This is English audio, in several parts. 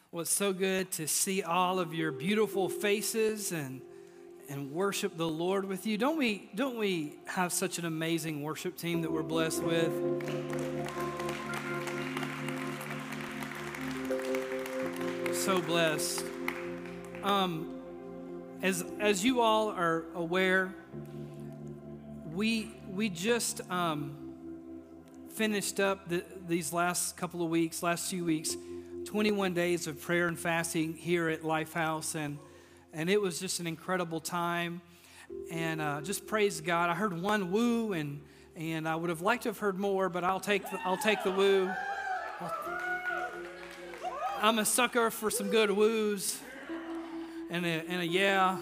Well, it's so good to see all of your beautiful faces and worship the Lord with you. Don't we have such an amazing worship team that we're blessed with? So blessed. As you all are aware, we just finished up these last few weeks, 21 days of prayer and fasting here at Lifehouse, and it was just an incredible time. And just praise God. I heard one woo, and I would have liked to have heard more, but I'll take the woo. I'm a sucker for some good woos and a yeah.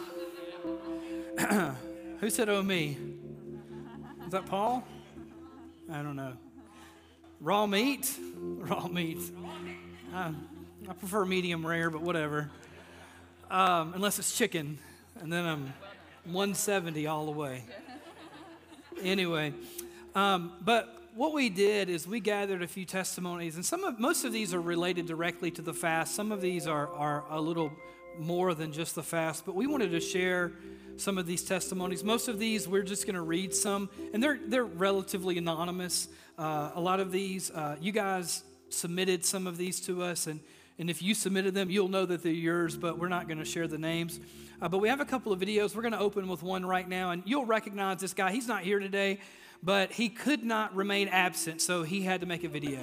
Who said oh me? Is that Paul? I don't know. Raw meat? Raw meat. I prefer medium rare, but whatever. Unless it's chicken, and then I'm 170 all the way. Anyway, but what we did is we gathered a few testimonies, and most of these are related directly to the fast. Some of these are a little more than just the fast, but we wanted to share some of these testimonies. Most of these, we're just going to read some, and they're relatively anonymous. A lot of these, you guys submitted some of these to us, and if you submitted them, you'll know that they're yours, but we're not going to share the names. But we have a couple of videos. We're going to open with one right now, and you'll recognize this guy. He's not here today, but he could not remain absent, so he had to make a video.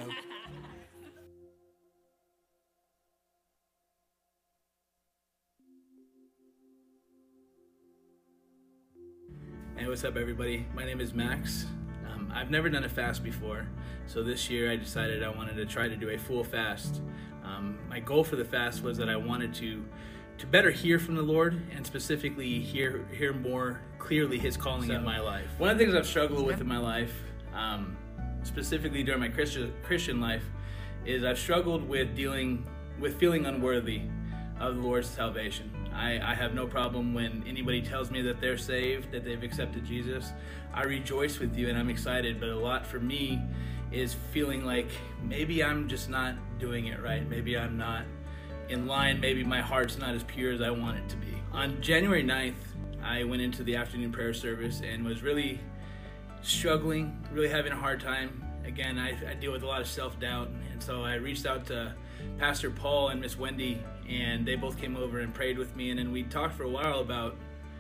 Hey, what's up, everybody? My name is Max. I've never done a fast before, so this year I decided I wanted to try to do a full fast. My goal for the fast was that I wanted to better hear from the Lord, and specifically hear more clearly His calling in my life. One of the things I've struggled with in my life, specifically during my Christian life, is I've struggled with feeling unworthy of the Lord's salvation. I have no problem when anybody tells me that they're saved, that they've accepted Jesus. I rejoice with you and I'm excited, but a lot for me is feeling like maybe I'm just not doing it right. Maybe I'm not in line. Maybe my heart's not as pure as I want it to be. On January 9th, I went into the afternoon prayer service and was really struggling, really having a hard time. Again, I deal with a lot of self-doubt, and so I reached out to Pastor Paul and Miss Wendy, and they both came over and prayed with me, and then we talked for a while about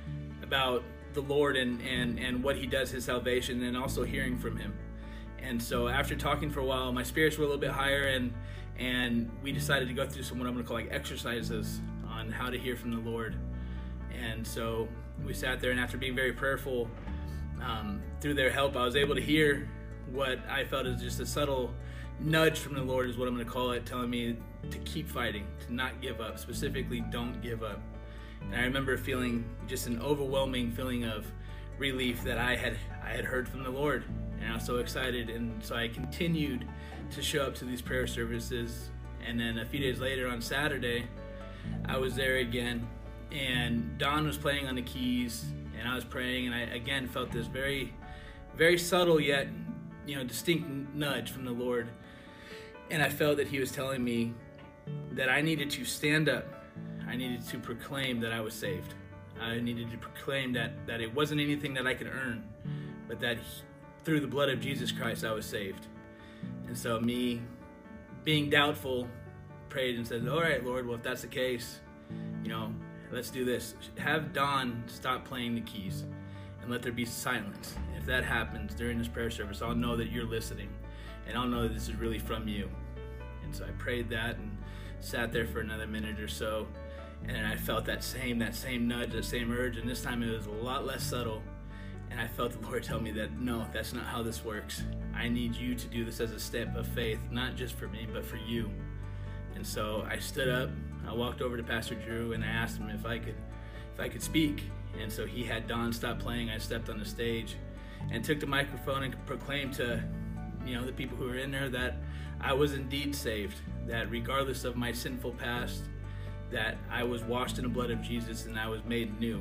the Lord and what He does, His salvation, and also hearing from Him. And so after talking for a while, my spirits were a little bit higher, and we decided to go through some what I'm going to call like exercises on how to hear from the Lord. And so we sat there, and after being very prayerful, through their help, I was able to hear what I felt is just a subtle nudge from the Lord, is what I'm going to call it, telling me to keep fighting, to not give up, specifically don't give up. And I remember feeling just an overwhelming feeling of relief that I had heard from the Lord, and I was so excited. And so I continued to show up to these prayer services, and then a few days later on Saturday I was there again, and Don was playing on the keys and I was praying, and I again felt this very, very subtle yet distinct nudge from the Lord. And I felt that He was telling me that I needed to stand up. I needed to proclaim that I was saved. I needed to proclaim that it wasn't anything that I could earn, but that through the blood of Jesus Christ I was saved. And so me, being doubtful, prayed and said, all right, Lord, well, if that's the case, let's do this. Have Don stop playing the keys and let there be silence. If that happens during this prayer service, I'll know that you're listening, and I'll know that this is really from you. And so I prayed that and sat there for another minute or so, and I felt that same nudge, that same urge, and this time it was a lot less subtle. And I felt the Lord tell me that, no, that's not how this works. I need you to do this as a step of faith, not just for me, but for you. And so I stood up, I walked over to Pastor Drew, and I asked him if I could speak. And so he had Don stop playing. I stepped on the stage and took the microphone and proclaimed to the people who were in there that I was indeed saved, that regardless of my sinful past, that I was washed in the blood of Jesus and I was made new.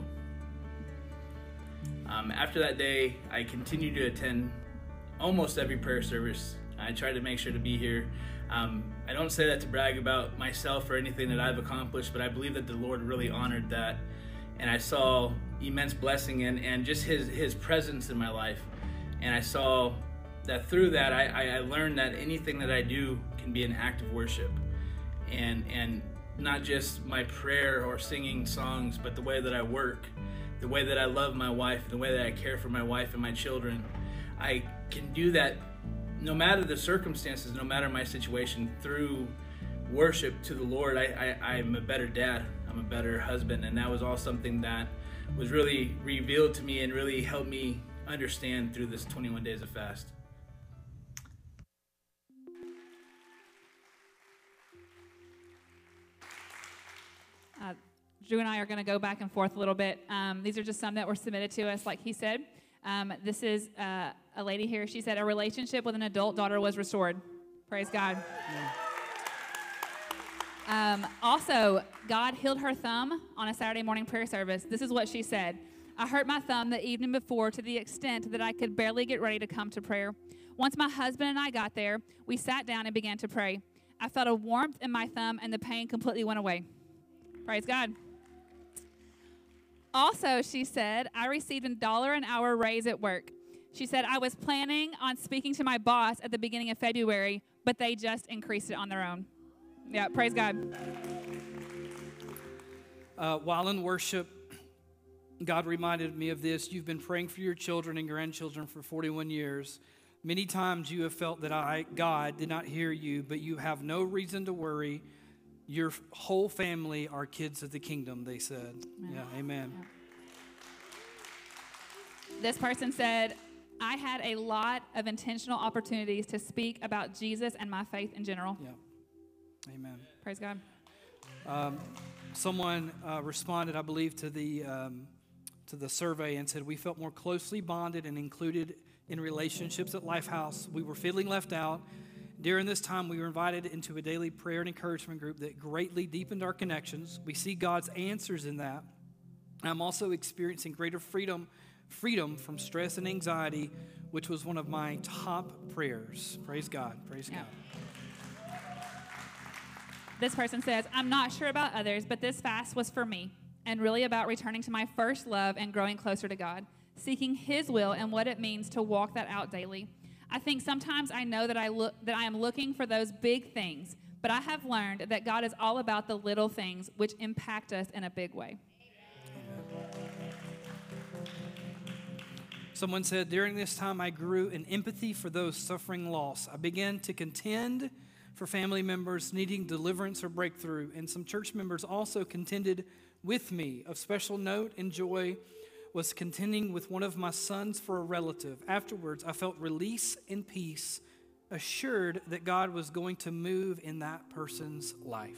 After that day, I continued to attend almost every prayer service. I tried to make sure to be here. I don't say that to brag about myself or anything that I've accomplished, but I believe that the Lord really honored that. And I saw immense blessing and just his presence in my life. And I saw that through that, I learned that anything that I do can be an act of worship. And not just my prayer or singing songs, but the way that I work, the way that I love my wife, the way that I care for my wife and my children. I can do that no matter the circumstances, no matter my situation, through worship to the Lord. I'm a better dad, I'm a better husband, and that was all something that was really revealed to me and really helped me understand through this 21 days of fast. Drew and I are going to go back and forth a little bit. These are just some that were submitted to us, like he said. This is a lady here. She said, a relationship with an adult daughter was restored. Praise God. Also, God healed her thumb on a Saturday morning prayer service. This is what she said. I hurt my thumb the evening before to the extent that I could barely get ready to come to prayer. Once my husband and I got there, we sat down and began to pray. I felt a warmth in my thumb and the pain completely went away. Praise God. Also, she said, I received $1 an hour raise at work. She said, I was planning on speaking to my boss at the beginning of February, but they just increased it on their own. Yeah, praise God. While in worship, God reminded me of this. You've been praying for your children and grandchildren for 41 years. Many times you have felt that God, did not hear you, but you have no reason to worry. Your whole family are kids of the kingdom, they said. Amen. Yeah, amen. Yeah. This person said, I had a lot of intentional opportunities to speak about Jesus and my faith in general. Yeah. Amen. Praise God. Someone responded, I believe, to the survey and said, we felt more closely bonded and included in relationships at Lifehouse. We were feeling left out. During this time, we were invited into a daily prayer and encouragement group that greatly deepened our connections. We see God's answers in that. I'm also experiencing greater freedom from stress and anxiety, which was one of my top prayers. Praise God. Praise God. This person says, I'm not sure about others, but this fast was for me and really about returning to my first love and growing closer to God, seeking His will and what it means to walk that out daily. I think sometimes I know that I am looking for those big things, but I have learned that God is all about the little things which impact us in a big way. Someone said, during this time I grew in empathy for those suffering loss. I began to contend for family members needing deliverance or breakthrough, and some church members also contended with me. Of special note and joy was contending with one of my sons for a relative. Afterwards, I felt release and peace, assured that God was going to move in that person's life.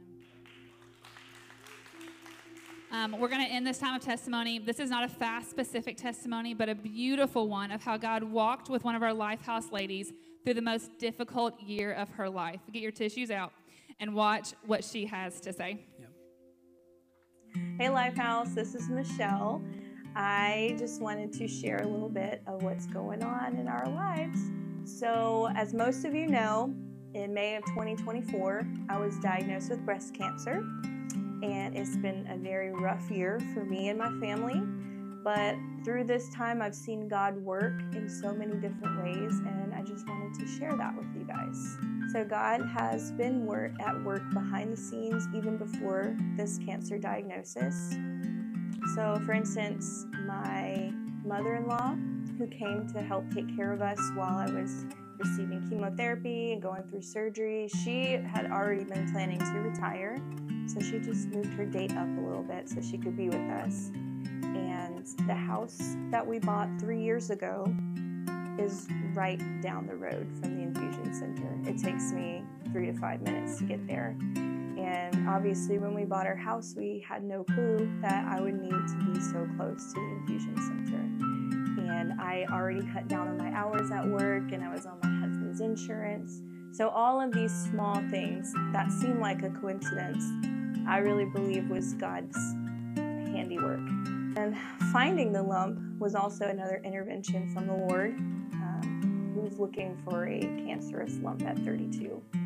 We're going to end this time of testimony. This is not a fast-specific testimony, but a beautiful one of how God walked with one of our Lifehouse ladies through the most difficult year of her life. Get your tissues out and watch what she has to say. Yep. Hey, Lifehouse, this is Michelle. I just wanted to share a little bit of what's going on in our lives. So, as most of you know, in May of 2024, I was diagnosed with breast cancer, and it's been a very rough year for me and my family. But through this time, I've seen God work in so many different ways, and I just wanted to share that with you guys. So God has been at work behind the scenes even before this cancer diagnosis. So, for instance, my mother-in-law, who came to help take care of us while I was receiving chemotherapy and going through surgery, she had already been planning to retire. So she just moved her date up a little bit so she could be with us. And the house that we bought 3 years ago is right down the road from the infusion center. It takes me 3 to 5 minutes to get there. And obviously when we bought our house, we had no clue that I would need to be so close to the infusion center. And I already cut down on my hours at work, and I was on my husband's insurance. So all of these small things that seem like a coincidence, I really believe was God's handiwork. And finding the lump was also another intervention from the Lord, who was looking for a cancerous lump at 32.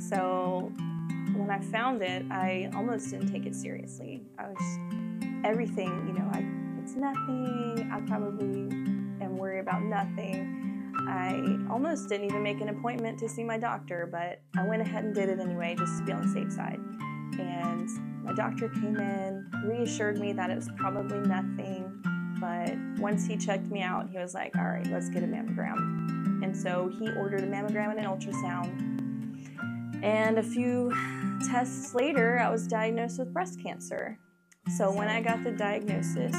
So when I found it, I almost didn't take it seriously. I was everything, it's nothing. I probably am worried about nothing. I almost didn't even make an appointment to see my doctor, but I went ahead and did it anyway, just to be on the safe side. And my doctor came in, reassured me that it was probably nothing, but once he checked me out, he was like, all right, let's get a mammogram. And so he ordered a mammogram and an ultrasound. And a few tests later, I was diagnosed with breast cancer. So when I got the diagnosis,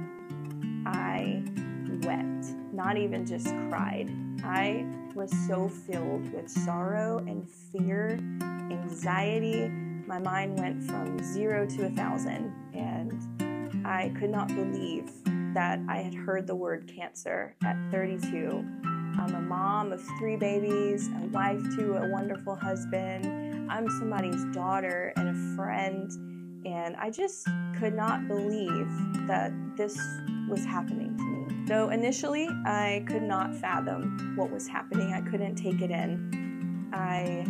I wept, not even just cried. I was so filled with sorrow and fear, anxiety. My mind went from 0 to 1,000, and I could not believe that I had heard the word cancer at 32. I'm a mom of 3 babies, a wife to a wonderful husband. I'm somebody's daughter and a friend, and I just could not believe that this was happening to me. So initially, I could not fathom what was happening. I couldn't take it in. I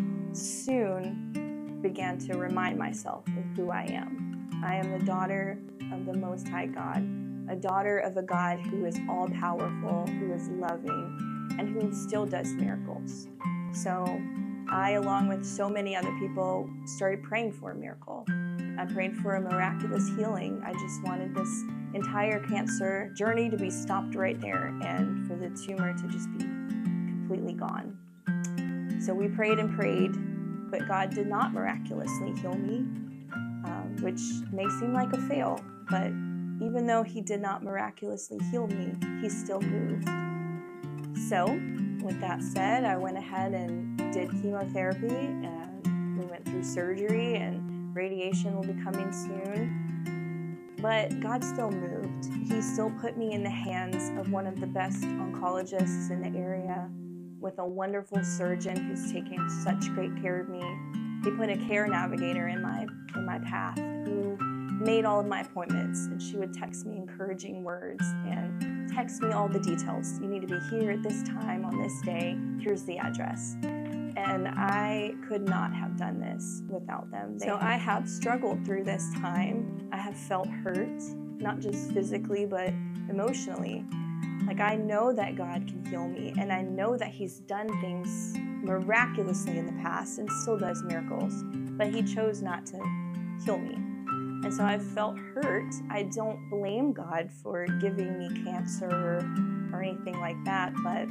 soon began to remind myself of who I am. I am the daughter of the Most High God, a daughter of a God who is all-powerful, who is loving, and who still does miracles. So I, along with so many other people, started praying for a miracle. I prayed for a miraculous healing. I just wanted this entire cancer journey to be stopped right there and for the tumor to just be completely gone. So we prayed and prayed, but God did not miraculously heal me, which may seem like a fail, but even though he did not miraculously heal me, he still moved. So with that said, I went ahead and did chemotherapy, and we went through surgery, and radiation will be coming soon. But God still moved. He still put me in the hands of one of the best oncologists in the area, with a wonderful surgeon who's taken such great care of me. He put a care navigator in my path who made all of my appointments, and she would text me encouraging words and text me all the details. You need to be here at this time on this day. Here's the address. And I could not have done this without them. So I have struggled through this time. I have felt hurt, not just physically, but emotionally. Like, I know that God can heal me, and I know that he's done things miraculously in the past and still does miracles, but he chose not to heal me. And so I've felt hurt. I don't blame God for giving me cancer or anything like that, but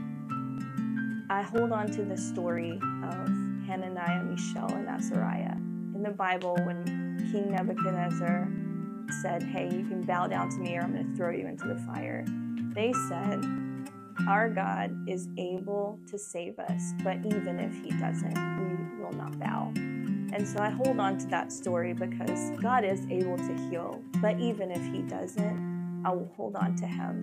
I hold on to the story of Hananiah, Mishael, and Azariah. In the Bible, when King Nebuchadnezzar said, hey, you can bow down to me or I'm going to throw you into the fire, they said, our God is able to save us, but even if he doesn't, we will not bow. And so I hold on to that story because God is able to heal, but even if he doesn't, I will hold on to him.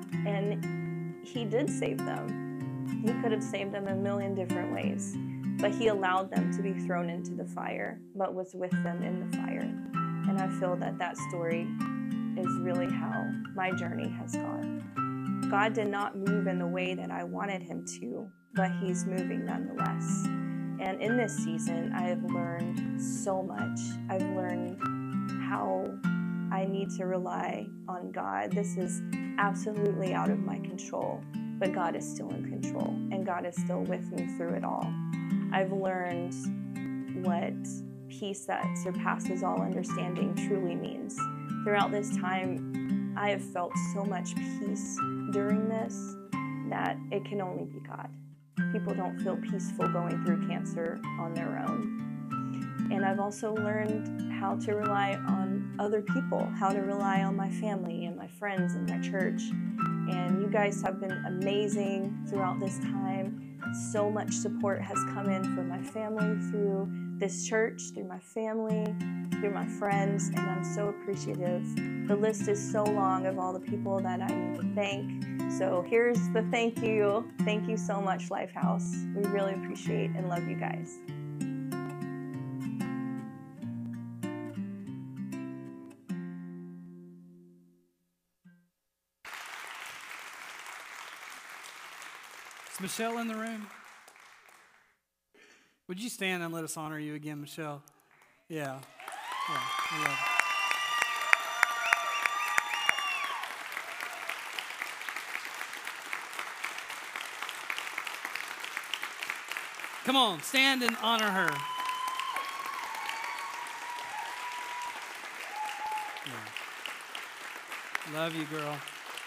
And he did save them. He could have saved them a million different ways, but he allowed them to be thrown into the fire, but was with them in the fire. And I feel that that story is really how my journey has gone. God did not move in the way that I wanted him to, but he's moving nonetheless. And in this season, I have learned so much. I've learned how I need to rely on God. This is absolutely out of my control, but God is still in control, and God is still with me through it all. I've learned what peace that surpasses all understanding truly means. Throughout this time, I have felt so much peace during this that it can only be God. People don't feel peaceful going through cancer on their own. And I've also learned how to rely on other people, how to rely on my family and my friends and my church. And you guys have been amazing throughout this time. So much support has come in from my family through this church, through my family, through my friends, and I'm so appreciative. The list is so long of all the people that I need to thank. So here's the thank you. Thank you so much, Lifehouse. We really appreciate and love you guys. Is Michelle in the room? Would you stand and let us honor you again, Michelle? Yeah. I love it. Come on, stand and honor her. Yeah. Love you, girl.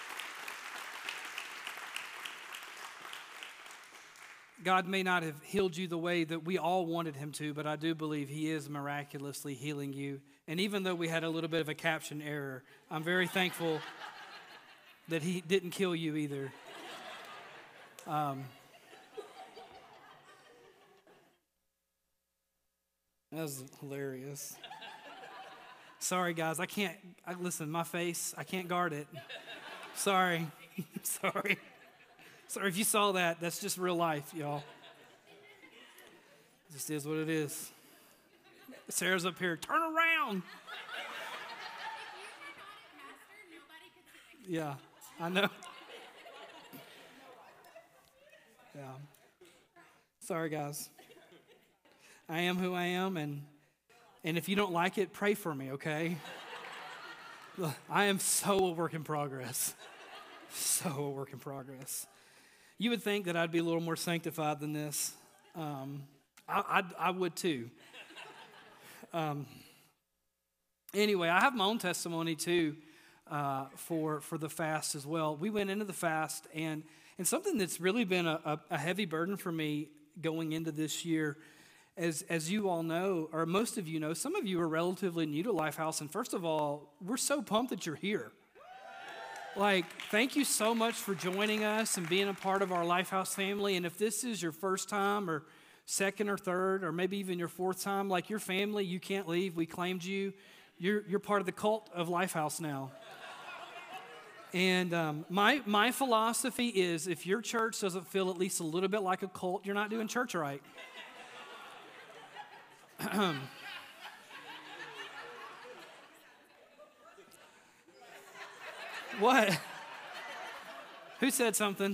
God may not have healed you the way that we all wanted him to, but I do believe he is miraculously healing you. And even though we had a little bit of a caption error, I'm very thankful that he didn't kill you either. That was hilarious. Sorry, guys. Listen, my face, I can't guard it. Sorry. Sorry. Sorry if you saw that. That's just real life, y'all. It just is what it is. Sarah's up here. Turn around. Yeah, I know. Yeah. Sorry, guys. I am who I am, and if you don't like it, pray for me, okay? Look, I am so a work in progress. So a work in progress. You would think that I'd be a little more sanctified than this. I would too. Anyway, I have my own testimony too for the fast as well. We went into the fast, and something that's really been a heavy burden for me going into this year, as you all know, or most of you know, some of you are relatively new to Lifehouse, and first of all, we're so pumped that you're here. Like, thank you so much for joining us and being a part of our Lifehouse family. And if this is your first time or second or third or maybe even your fourth time, like your family, you can't leave. We claimed you. You're part of the cult of Lifehouse now. And my philosophy is if your church doesn't feel at least a little bit like a cult, you're not doing church right. What? Who said something?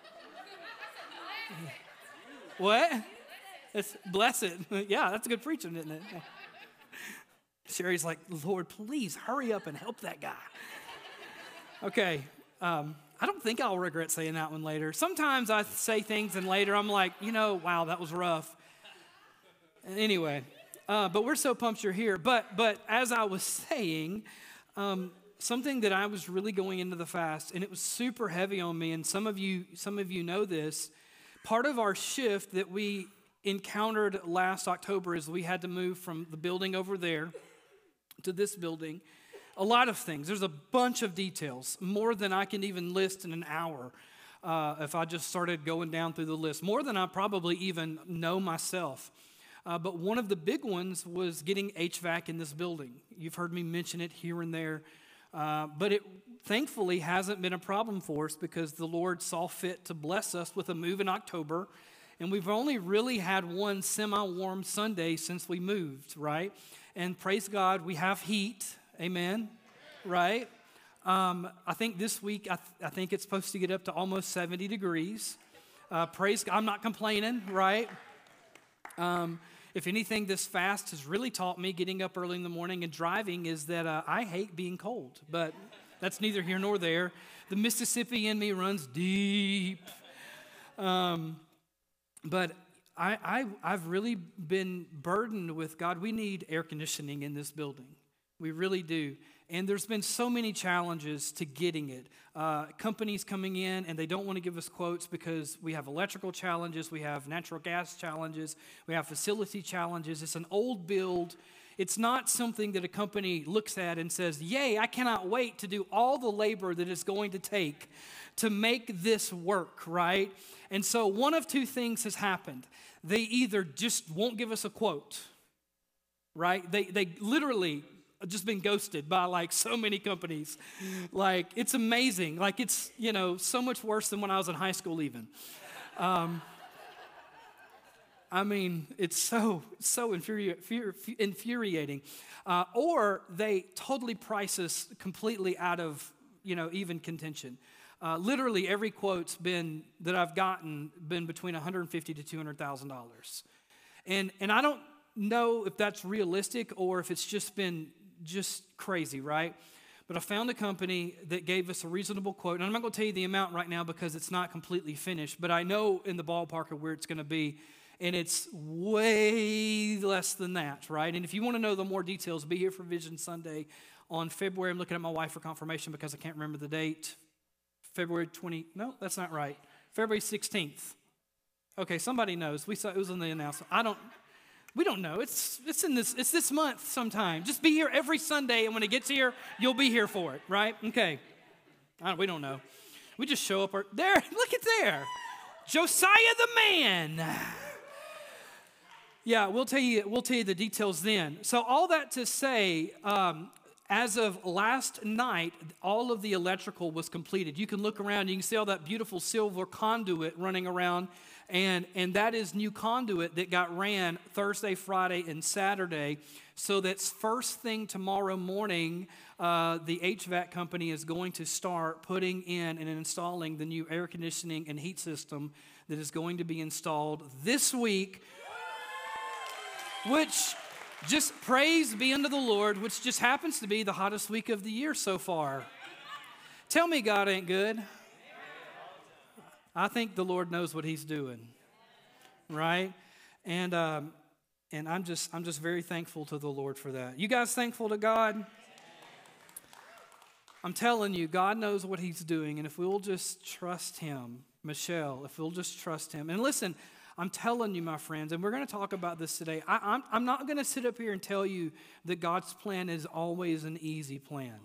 What? It's blessed. Yeah, that's good preaching, isn't it? Sherry's like, Lord, please hurry up and help that guy. Okay. I don't think I'll regret saying that one later. Sometimes I say things and later I'm like, wow, that was rough. Anyway, but we're so pumped you're here. But as I was saying, something that I was really going into the fast, and it was super heavy on me, and some of you know this. Part of our shift that we encountered last October is we had to move from the building over there to this building. A lot of things. There's a bunch of details, more than I can even list in an hour if I just started going down through the list, more than I probably even know myself. But one of the big ones was getting HVAC in this building. You've heard me mention it here and there. But it thankfully hasn't been a problem for us because the Lord saw fit to bless us with a move in October. And we've only really had one semi-warm Sunday since we moved, right? And praise God, we have heat. Amen. Right? I think this week, I think it's supposed to get up to almost 70 degrees. Praise God. I'm not complaining, right? If anything, this fast has really taught me getting up early in the morning and driving is that I hate being cold, but that's neither here nor there. The Mississippi in me runs deep. But I've really been burdened with, God, we need air conditioning in this building. We really do. And there's been so many challenges to getting it. Companies coming in and they don't want to give us quotes because we have electrical challenges, we have natural gas challenges, we have facility challenges. It's an old build. It's not something that a company looks at and says, yay, I cannot wait to do all the labor that it's going to take to make this work, right? And so one of two things has happened. They either just won't give us a quote, right? They literally just been ghosted by like so many companies. Like it's amazing. Like it's, so much worse than when I was in high school even. I mean, it's so infuriating. Or they totally price us completely out of, even contention. Literally every quote's that I've gotten been between $150,000 to $200,000. And I don't know if that's realistic or if it's just been just crazy, right? But I found a company that gave us a reasonable quote. And I'm not going to tell you the amount right now because it's not completely finished, but I know in the ballpark of where it's going to be. And it's way less than that, right? And if you want to know the more details, be here for Vision Sunday on February. I'm looking at my wife for confirmation because I can't remember the date. February 20, no, that's not right. February 16th. Okay, somebody knows. We saw it was in the announcement. We don't know. It's this month sometime. Just be here every Sunday, and when it gets here, you'll be here for it, right? Okay. We don't know. We just show up. There, look at there. Josiah the man. Yeah, we'll tell you the details then. So all that to say, as of last night, all of the electrical was completed. You can look around, you can see all that beautiful silver conduit running around, and that is new conduit that got ran Thursday, Friday, and Saturday. So that's first thing tomorrow morning, the HVAC company is going to start putting in and installing the new air conditioning and heat system that is going to be installed this week, which just praise be unto the Lord, which just happens to be the hottest week of the year so far. Tell me God ain't good. I think the Lord knows what he's doing, right? And I'm just very thankful to the Lord for that. You guys thankful to God? I'm telling you, God knows what he's doing, and if we'll just trust him, Michelle, if we'll just trust him. And listen, I'm telling you, my friends, and we're going to talk about this today. I'm not going to sit up here and tell you that God's plan is always an easy plan.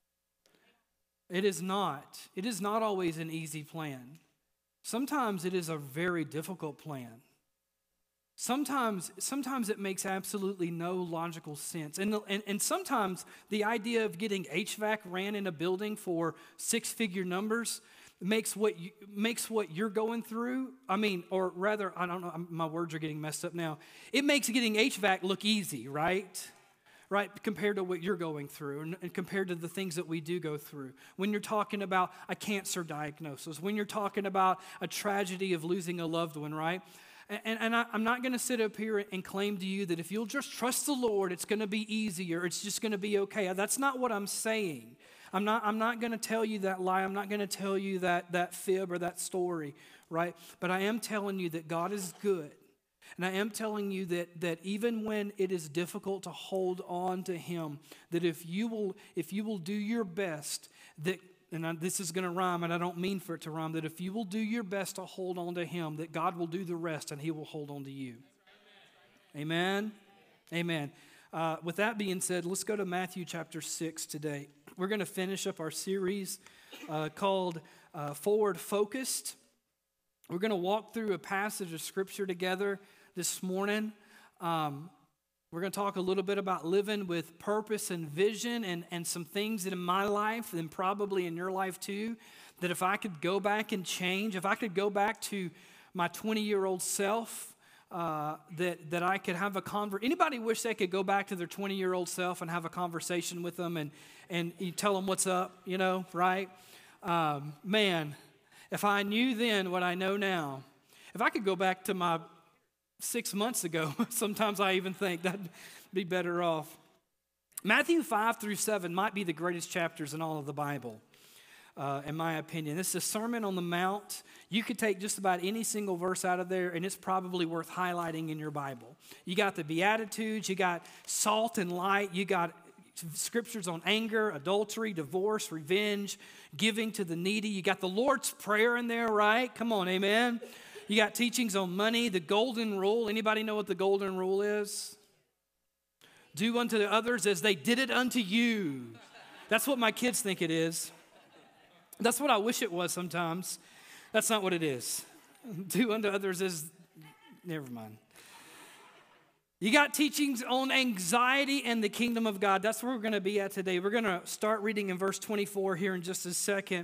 It is not. It is not always an easy plan. Sometimes it is a very difficult plan. Sometimes it makes absolutely no logical sense. And sometimes the idea of getting HVAC ran in a building for six-figure numbers makes what you're going through, or rather, I don't know, my words are getting messed up now. It makes getting HVAC look easy, right? Right, compared to what you're going through and compared to the things that we do go through. When you're talking about a cancer diagnosis, when you're talking about a tragedy of losing a loved one, right? And I'm not going to sit up here and claim to you that if you'll just trust the Lord, it's going to be easier, it's just going to be okay. That's not what I'm saying. I'm not going to tell you that lie. I'm not going to tell you that fib or that story, right? But I am telling you that God is good. And I am telling you that even when it is difficult to hold on to him, that if you will do your best, this is going to rhyme, and I don't mean for it to rhyme, that if you will do your best to hold on to him, that God will do the rest and he will hold on to you. Amen? Amen. With that being said, let's go to Matthew chapter 6 today. We're going to finish up our series called Forward Focused. We're going to walk through a passage of Scripture together this morning. We're going to talk a little bit about living with purpose and vision and some things that in my life and probably in your life too, that if I could go back and change, if I could go back to my 20-year-old self, that I could have a anybody wish they could go back to their 20-year-old self and have a conversation with them and you tell them what's up, right? Man, if I knew then what I know now, if I could go back to my 6 months ago, sometimes I even think that'd be better off. Matthew 5 through 7 might be the greatest chapters in all of the Bible, in my opinion. This is a Sermon on the Mount. You could take just about any single verse out of there, and it's probably worth highlighting in your Bible. You got the Beatitudes, you got salt and light, you got scriptures on anger, adultery, divorce, revenge, giving to the needy. You got the Lord's Prayer in there, right? Come on, amen. You got teachings on money, the golden rule. Anybody know what the golden rule is? Do unto the others as they did it unto you. That's what my kids think it is. That's what I wish it was sometimes. That's not what it is. Do unto others as, never mind. You got teachings on anxiety and the kingdom of God. That's where we're going to be at today. We're going to start reading in verse 24 here in just a second.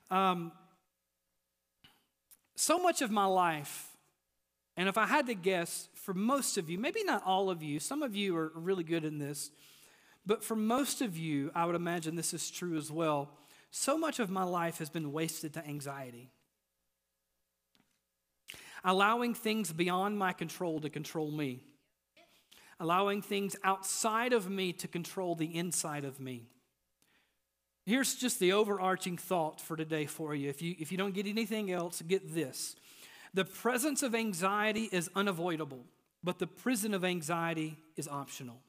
So much of my life, and if I had to guess, for most of you, maybe not all of you, some of you are really good in this, but for most of you, I would imagine this is true as well. So much of my life has been wasted to anxiety. allowing things beyond my control to control me, allowing things outside of me to control the inside of me. Here's just the overarching thought for today for you. If you don't get anything else, get this. The presence of anxiety is unavoidable, but the prison of anxiety is optional.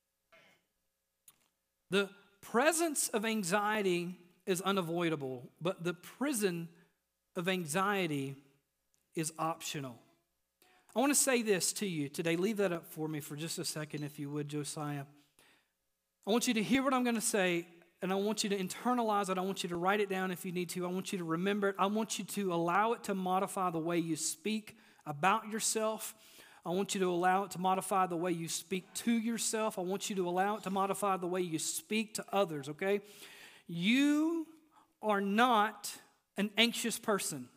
The presence of anxiety is unavoidable, but the prison of anxiety is optional. I want to say this to you today. Leave that up for me for just a second, if you would, Josiah. I want you to hear what I'm going to say, and I want you to internalize it. I want you to write it down if you need to. I want you to remember it. I want you to allow it to modify the way you speak about yourself. I want you to allow it to modify the way you speak to yourself. I want you to allow it to modify the way you speak to others, okay? You are not an anxious person.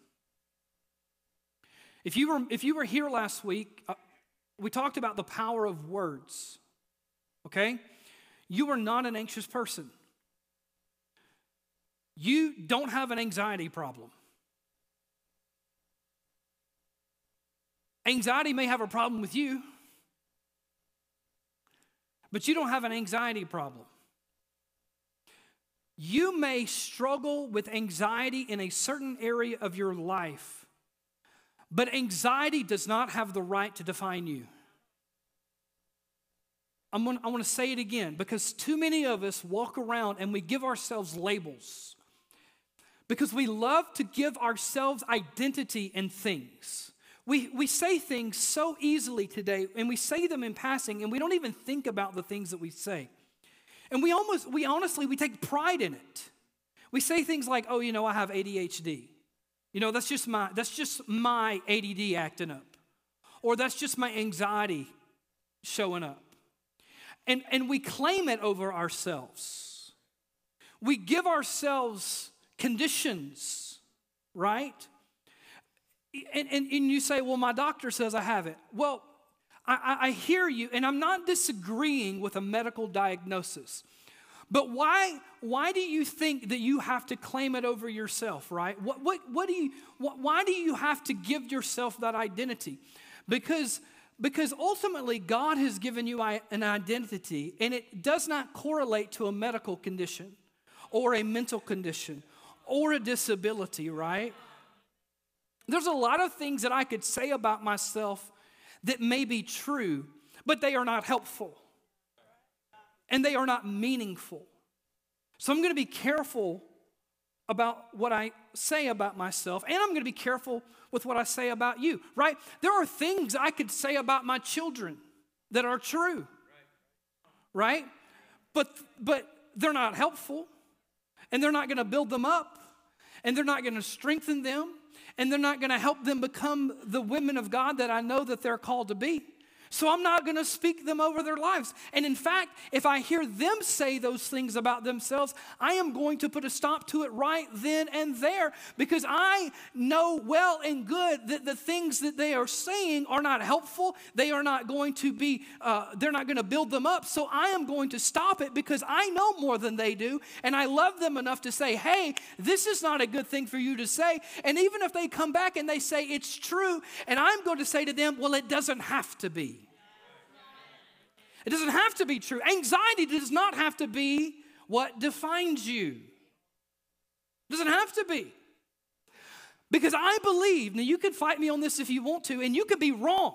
If you were here last week, we talked about the power of words, okay? You are not an anxious person. You don't have an anxiety problem. Anxiety may have a problem with you, but you don't have an anxiety problem. You may struggle with anxiety in a certain area of your life, but anxiety does not have the right to define you. I want to say it again, because too many of us walk around and we give ourselves labels. Because we love to give ourselves identity in things. We say things so easily today, and we say them in passing, and we don't even think about the things that we say. And we honestly take pride in it. We say things like, oh, I have ADHD. That's just my ADD acting up. Or that's just my anxiety showing up. And we claim it over ourselves. We give ourselves conditions, right? And you say, well, my doctor says I have it. Well, I hear you, and I'm not disagreeing with a medical diagnosis. But why do you think that you have to claim it over yourself, right? Why do you have to give yourself that identity? Because ultimately God has given you an identity, and it does not correlate to a medical condition or a mental condition or a disability, right? There's a lot of things that I could say about myself that may be true, but they are not helpful. And they are not meaningful. So I'm going to be careful about what I say about myself, and I'm going to be careful with what I say about you, right? There are things I could say about my children that are true, right? But they're not helpful, and they're not going to build them up, and they're not going to strengthen them, and they're not going to help them become the women of God that I know that they're called to be. So I'm not going to speak them over their lives. And in fact, if I hear them say those things about themselves, I am going to put a stop to it right then and there, because I know well and good that the things that they are saying are not helpful. They are not going to be, they're not going to build them up. So I am going to stop it, because I know more than they do. And I love them enough to say, hey, this is not a good thing for you to say. And even if they come back and they say it's true, and I'm going to say to them, well, it doesn't have to be. It doesn't have to be true. Anxiety does not have to be what defines you. It doesn't have to be. Because I believe, now you can fight me on this if you want to, and you could be wrong.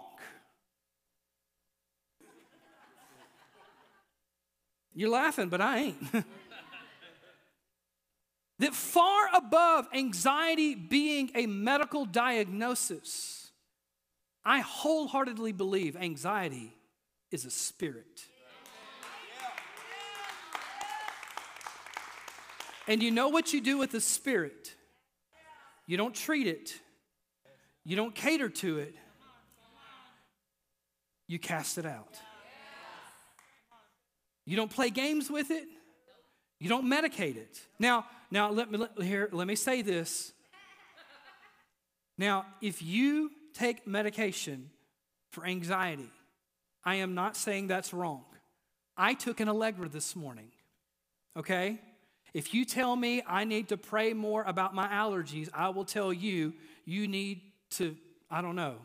You're laughing, but I ain't. That far above anxiety being a medical diagnosis, I wholeheartedly believe anxiety is a spirit. And you know what you do with the spirit? You don't treat it. You don't cater to it. You cast it out. You don't play games with it. You don't medicate it. Now let me say this. Now, if you take medication for anxiety, I am not saying that's wrong. I took an Allegra this morning, okay? If you tell me I need to pray more about my allergies, I will tell you, I don't know.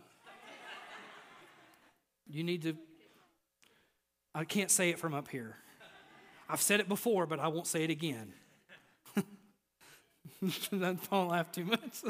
You need to, I can't say it from up here. I've said it before, but I won't say it again. Don't laugh too much.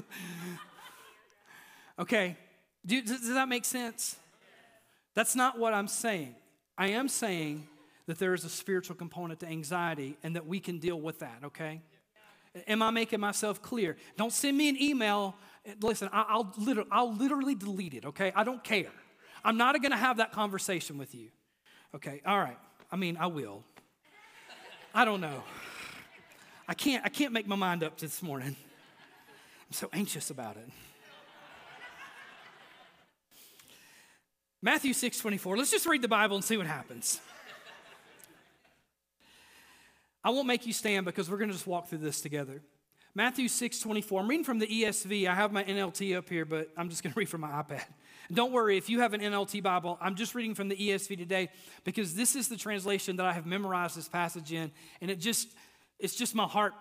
Okay, does that make sense? That's not what I'm saying. I am saying that there is a spiritual component to anxiety and that we can deal with that, okay? Am I making myself clear? Don't send me an email. Listen, I'll literally delete it, okay? I don't care. I'm not going to have that conversation with you. Okay, all right. I mean, I will. I don't know. I can't make my mind up this morning. I'm so anxious about it. Matthew 6:24. Let's just read the Bible and see what happens. I won't make you stand because we're going to just walk through this together. Matthew 6:24. I'm reading from the ESV. I have my NLT up here, but I'm just going to read from my iPad. Don't worry, if you have an NLT Bible, I'm just reading from the ESV today because this is the translation that I have memorized this passage in, and it's just my heart.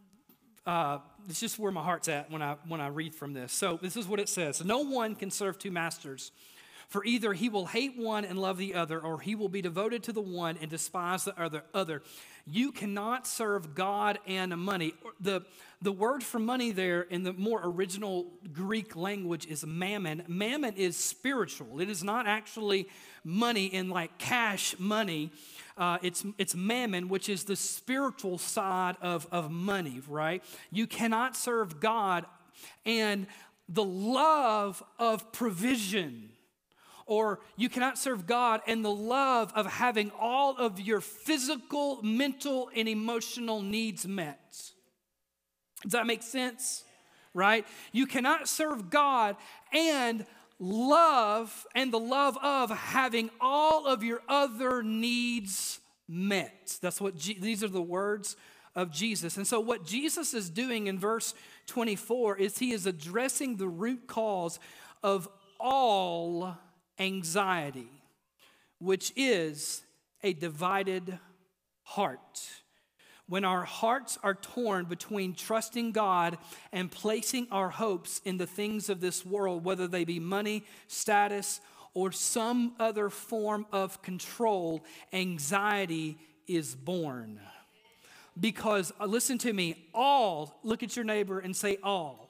It's just where my heart's at when I read from this. So this is what it says: no one can serve two masters, for either he will hate one and love the other, or he will be devoted to the one and despise the other. You cannot serve God and money. The word for money there in the more original Greek language is mammon. Mammon is spiritual. It is not actually money in like cash money. It's mammon, which is the spiritual side of money, right? You cannot serve God and the love of provision. Or you cannot serve God and the love of having all of your physical, mental, and emotional needs met. Does that make sense? Right? You cannot serve God and love and the love of having all of your other needs met. That's what these are the words of Jesus. And so what Jesus is doing in verse 24 is he is addressing the root cause of all anxiety, which is a divided heart. When our hearts are torn between trusting God and placing our hopes in the things of this world, whether they be money, status, or some other form of control, anxiety is born. Because, listen to me, look at your neighbor and say all.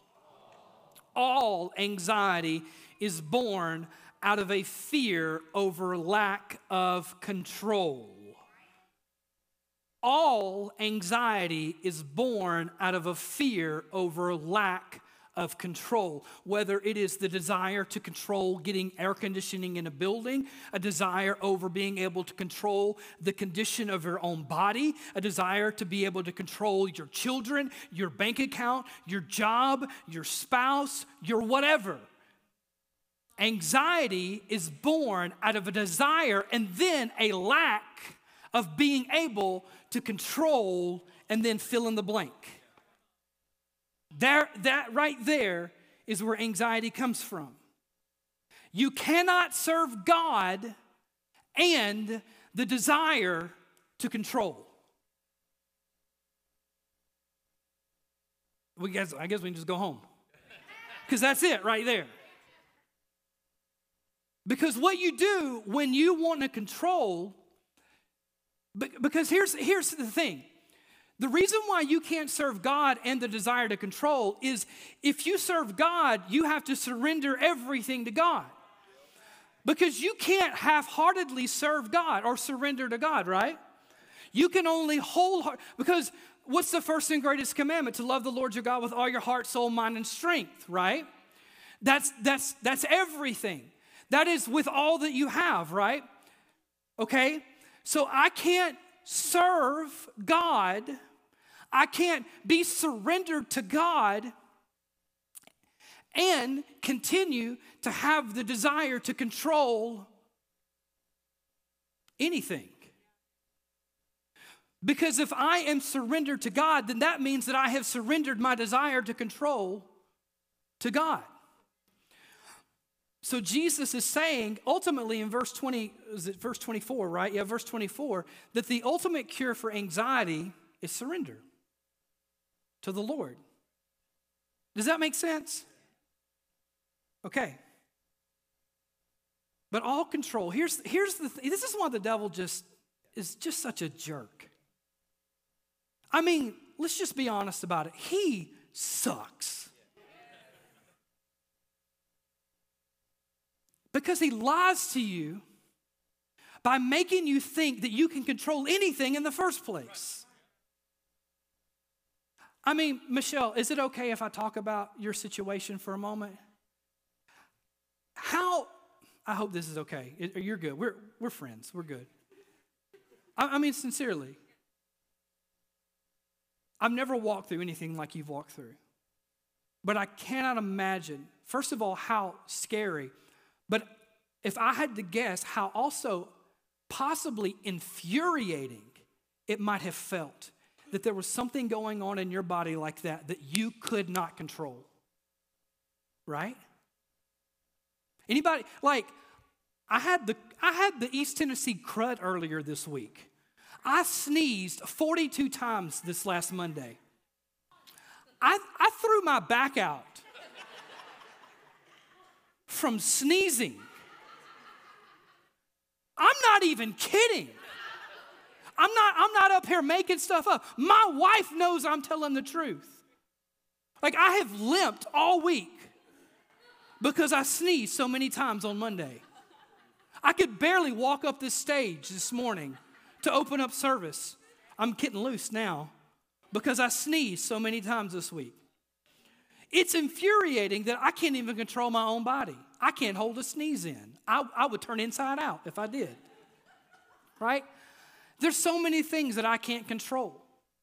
All anxiety is born out of a fear over lack of control. All anxiety is born out of a fear over lack of control, whether it is the desire to control getting air conditioning in a building, a desire over being able to control the condition of your own body, a desire to be able to control your children, your bank account, your job, your spouse, your whatever. Anxiety is born out of a desire and then a lack of being able to control and then fill in the blank. That right there is where anxiety comes from. You cannot serve God and the desire to control. I guess we can just go home. Because that's it right there. Because what you do when you want to control, because here's the thing. The reason why you can't serve God and the desire to control is if you serve God, you have to surrender everything to God. Because you can't half-heartedly serve God or surrender to God, right? You can only because what's the first and greatest commandment? To love the Lord your God with all your heart, soul, mind, and strength, right? That's everything. That is with all that you have, right? Okay? So I can't serve God. I can't be surrendered to God and continue to have the desire to control anything. Because if I am surrendered to God, then that means that I have surrendered my desire to control to God. So Jesus is saying, ultimately in verse 24, right? Yeah, verse 24, that the ultimate cure for anxiety is surrender to the Lord. Does that make sense? Okay, But all control, here's the thing. This is why the devil is just such a jerk. I mean, let's just be honest about it. He sucks. Because he lies to you by making you think that you can control anything in the first place. I mean, Michelle, is it okay if I talk about your situation for a moment? I hope this is okay. You're good. We're friends. We're good. I mean, sincerely. I've never walked through anything like you've walked through. But I cannot imagine, first of all, how scary. But if I had to guess, how also possibly infuriating it might have felt that there was something going on in your body like that you could not control. Right? Anybody, like, I had the East Tennessee crud earlier this week. I sneezed 42 times this last Monday. I threw my back out from sneezing. I'm not even kidding. I'm not up here making stuff up. My wife knows I'm telling the truth. Like, I have limped all week because I sneezed so many times on Monday. I could barely walk up this stage this morning to open up service. I'm getting loose now because I sneezed so many times this week. It's infuriating that I can't even control my own body. I can't hold a sneeze in. I would turn inside out if I did. Right? There's so many things that I can't control.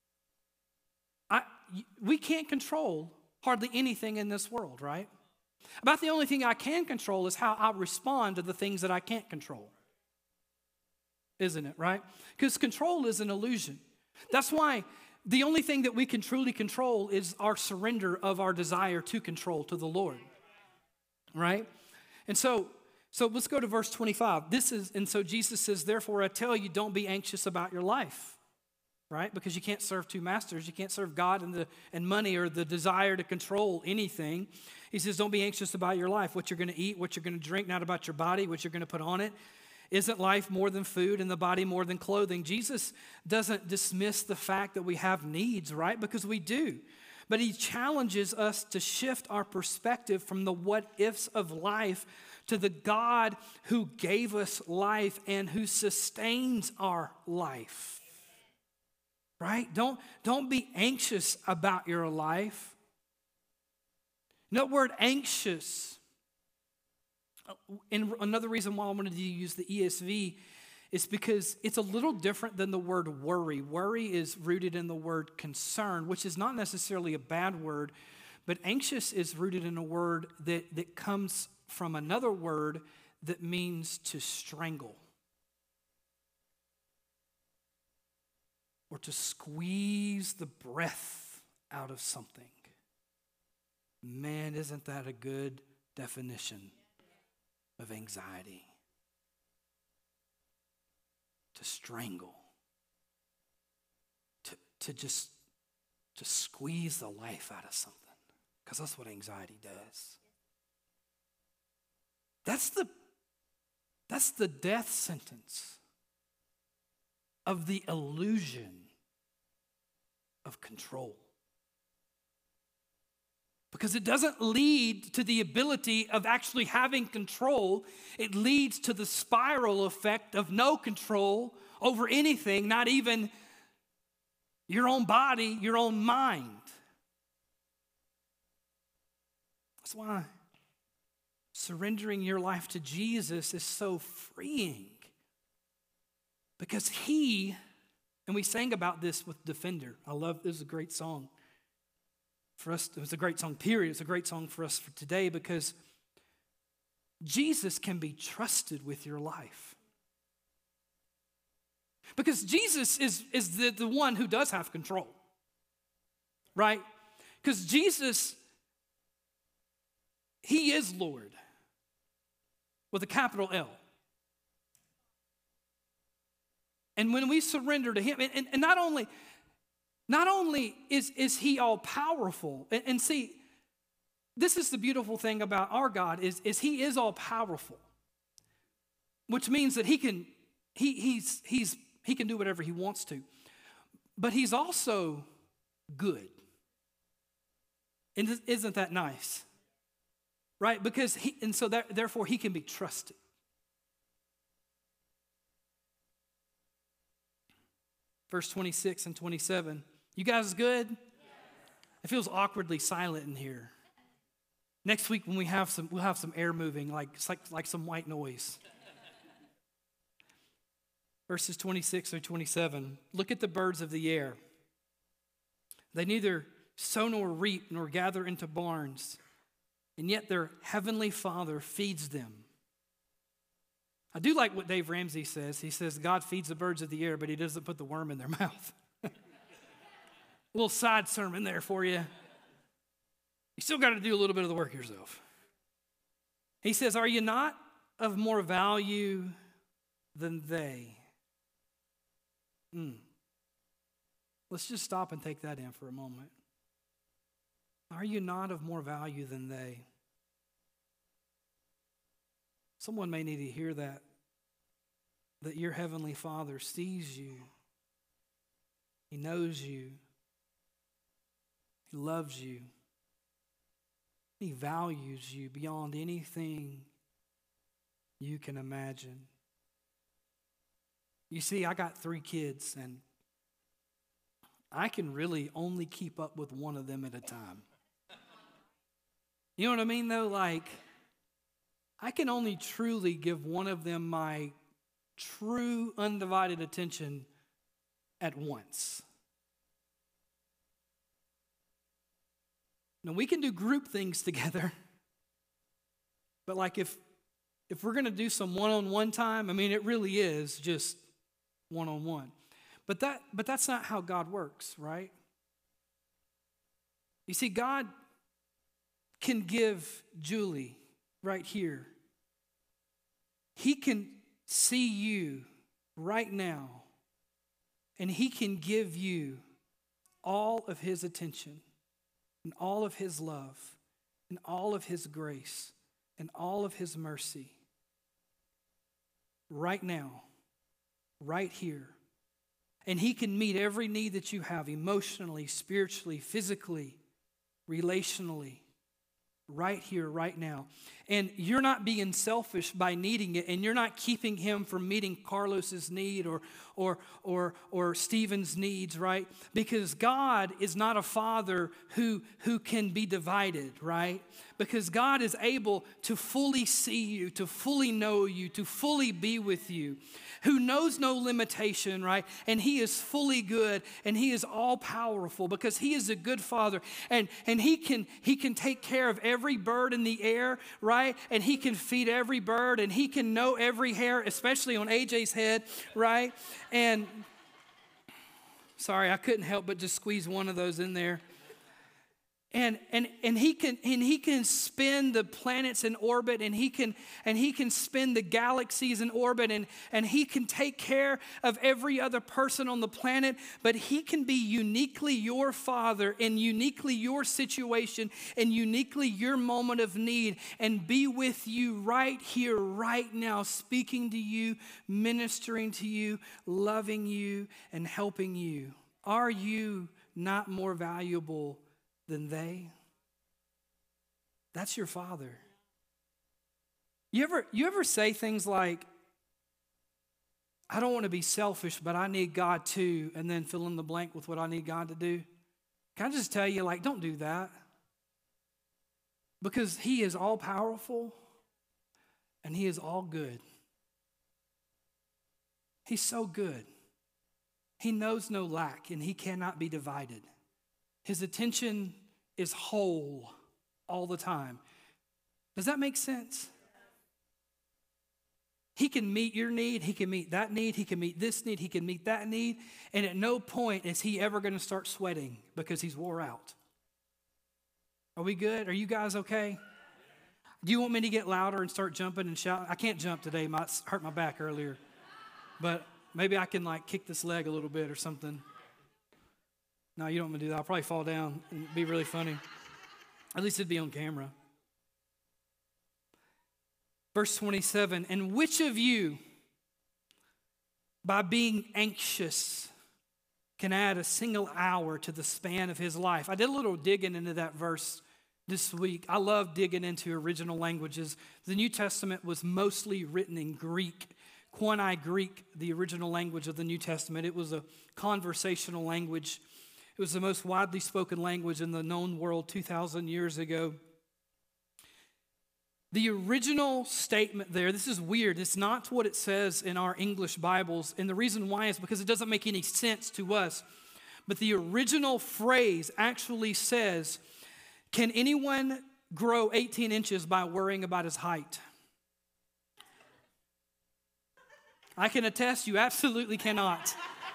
We can't control hardly anything in this world, right? About the only thing I can control is how I respond to the things that I can't control. Isn't it, right? Because control is an illusion. That's why the only thing that we can truly control is our surrender of our desire to control to the Lord. Right? And so let's go to verse 25. So Jesus says, therefore I tell you, don't be anxious about your life. Right? Because you can't serve two masters. You can't serve God and money or the desire to control anything. He says, don't be anxious about your life, what you're going to eat, what you're going to drink, not about your body, what you're going to put on it. Isn't life more than food and the body more than clothing? Jesus doesn't dismiss the fact that we have needs, right? Because we do. But he challenges us to shift our perspective from the what-ifs of life to the God who gave us life and who sustains our life. Right? Don't be anxious about your life. No word anxious. And another reason why I wanted to use the ESV is because it's a little different than the word worry. Worry is rooted in the word concern, which is not necessarily a bad word, but anxious is rooted in a word that comes from another word that means to strangle or to squeeze the breath out of something. Man, isn't that a good definition of anxiety? To strangle, to squeeze the life out of something, because that's what anxiety does. That's the death sentence of the illusion of control. Because it doesn't lead to the ability of actually having control. It leads to the spiral effect of no control over anything, not even your own body, your own mind. That's why surrendering your life to Jesus is so freeing. Because he, and we sang about this with Defender. This is a great song. For us, it was a great song, period. It's a great song for us for today because Jesus can be trusted with your life. Because Jesus is the one who does have control, right? Because Jesus, he is Lord with a capital L. And when we surrender to him, and not only is he all powerful, and see, this is the beautiful thing about our God is he is all powerful. which means that he can do whatever he wants to. But he's also good. And isn't that nice? Right? Because therefore he can be trusted. Verse 26 and 27. You guys good? Yes. It feels awkwardly silent in here. Next week when we'll have some air moving, like some white noise. Verses 26 through 27. Look at the birds of the air. They neither sow nor reap nor gather into barns, and yet their heavenly Father feeds them. I do like what Dave Ramsey says. He says, God feeds the birds of the air, but he doesn't put the worm in their mouth. A little side sermon there for you. You still got to do a little bit of the work yourself. He says, are you not of more value than they? Let's just stop and take that in for a moment. Are you not of more value than they? Someone may need to hear that your heavenly Father sees you. He knows you. He loves you. He values you beyond anything you can imagine. You see, I got 3 kids, and I can really only keep up with one of them at a time. You know what I mean, though? Like, I can only truly give one of them my true, undivided attention at once. Now, we can do group things together, but like if we're going to do some one-on-one time, I mean, it really is just one-on-one. But that's not how God works, right? You see, God can give Julie right here. He can see you right now, and he can give you all of his attention and all of his love and all of his grace and all of his mercy right now, right here. And he can meet every need that you have emotionally, spiritually, physically, relationally, right here, right now. And you're not being selfish by needing it, and you're not keeping him from meeting Carlos's need or Stephen's needs, right? Because God is not a father who can be divided, right? Because God is able to fully see you, to fully know you, to fully be with you, who knows no limitation, right? And he is fully good, and he is all powerful because he is a good father, and he can take care of every bird in the air, right? And he can feed every bird, and he can know every hair, especially on AJ's head, right? And sorry, I couldn't help but just squeeze one of those in there. And he can spin the planets in orbit, and he can spin the galaxies in orbit, and he can take care of every other person on the planet, but he can be uniquely your father and uniquely your situation and uniquely your moment of need and be with you right here, right now, speaking to you, ministering to you, loving you, and helping you. Are you not more valuable than they? That's your father. You ever say things like, I don't want to be selfish, but I need God too, and then fill in the blank with what I need God to do? Can I just tell you, like, don't do that. Because he is all powerful and he is all good. He's so good. He knows no lack, and he cannot be divided. His attention is whole all the time. Does that make sense? He can meet your need. He can meet that need. He can meet this need. He can meet that need. And at no point is he ever going to start sweating because he's wore out. Are we good? Are you guys okay? Do you want me to get louder and start jumping and shouting? I can't jump today. I hurt my back earlier. But maybe I can like kick this leg a little bit or something. No, you don't want me to do that. I'll probably fall down and be really funny. At least it'd be on camera. Verse 27, and which of you, by being anxious, can add a single hour to the span of his life? I did a little digging into that verse this week. I love digging into original languages. The New Testament was mostly written in Greek, Koine Greek, the original language of the New Testament. It was a conversational language. It was the most widely spoken language in the known world 2,000 years ago. The original statement there, this is weird. It's not what it says in our English Bibles. And the reason why is because it doesn't make any sense to us. But the original phrase actually says, can anyone grow 18 inches by worrying about his height? I can attest you absolutely cannot.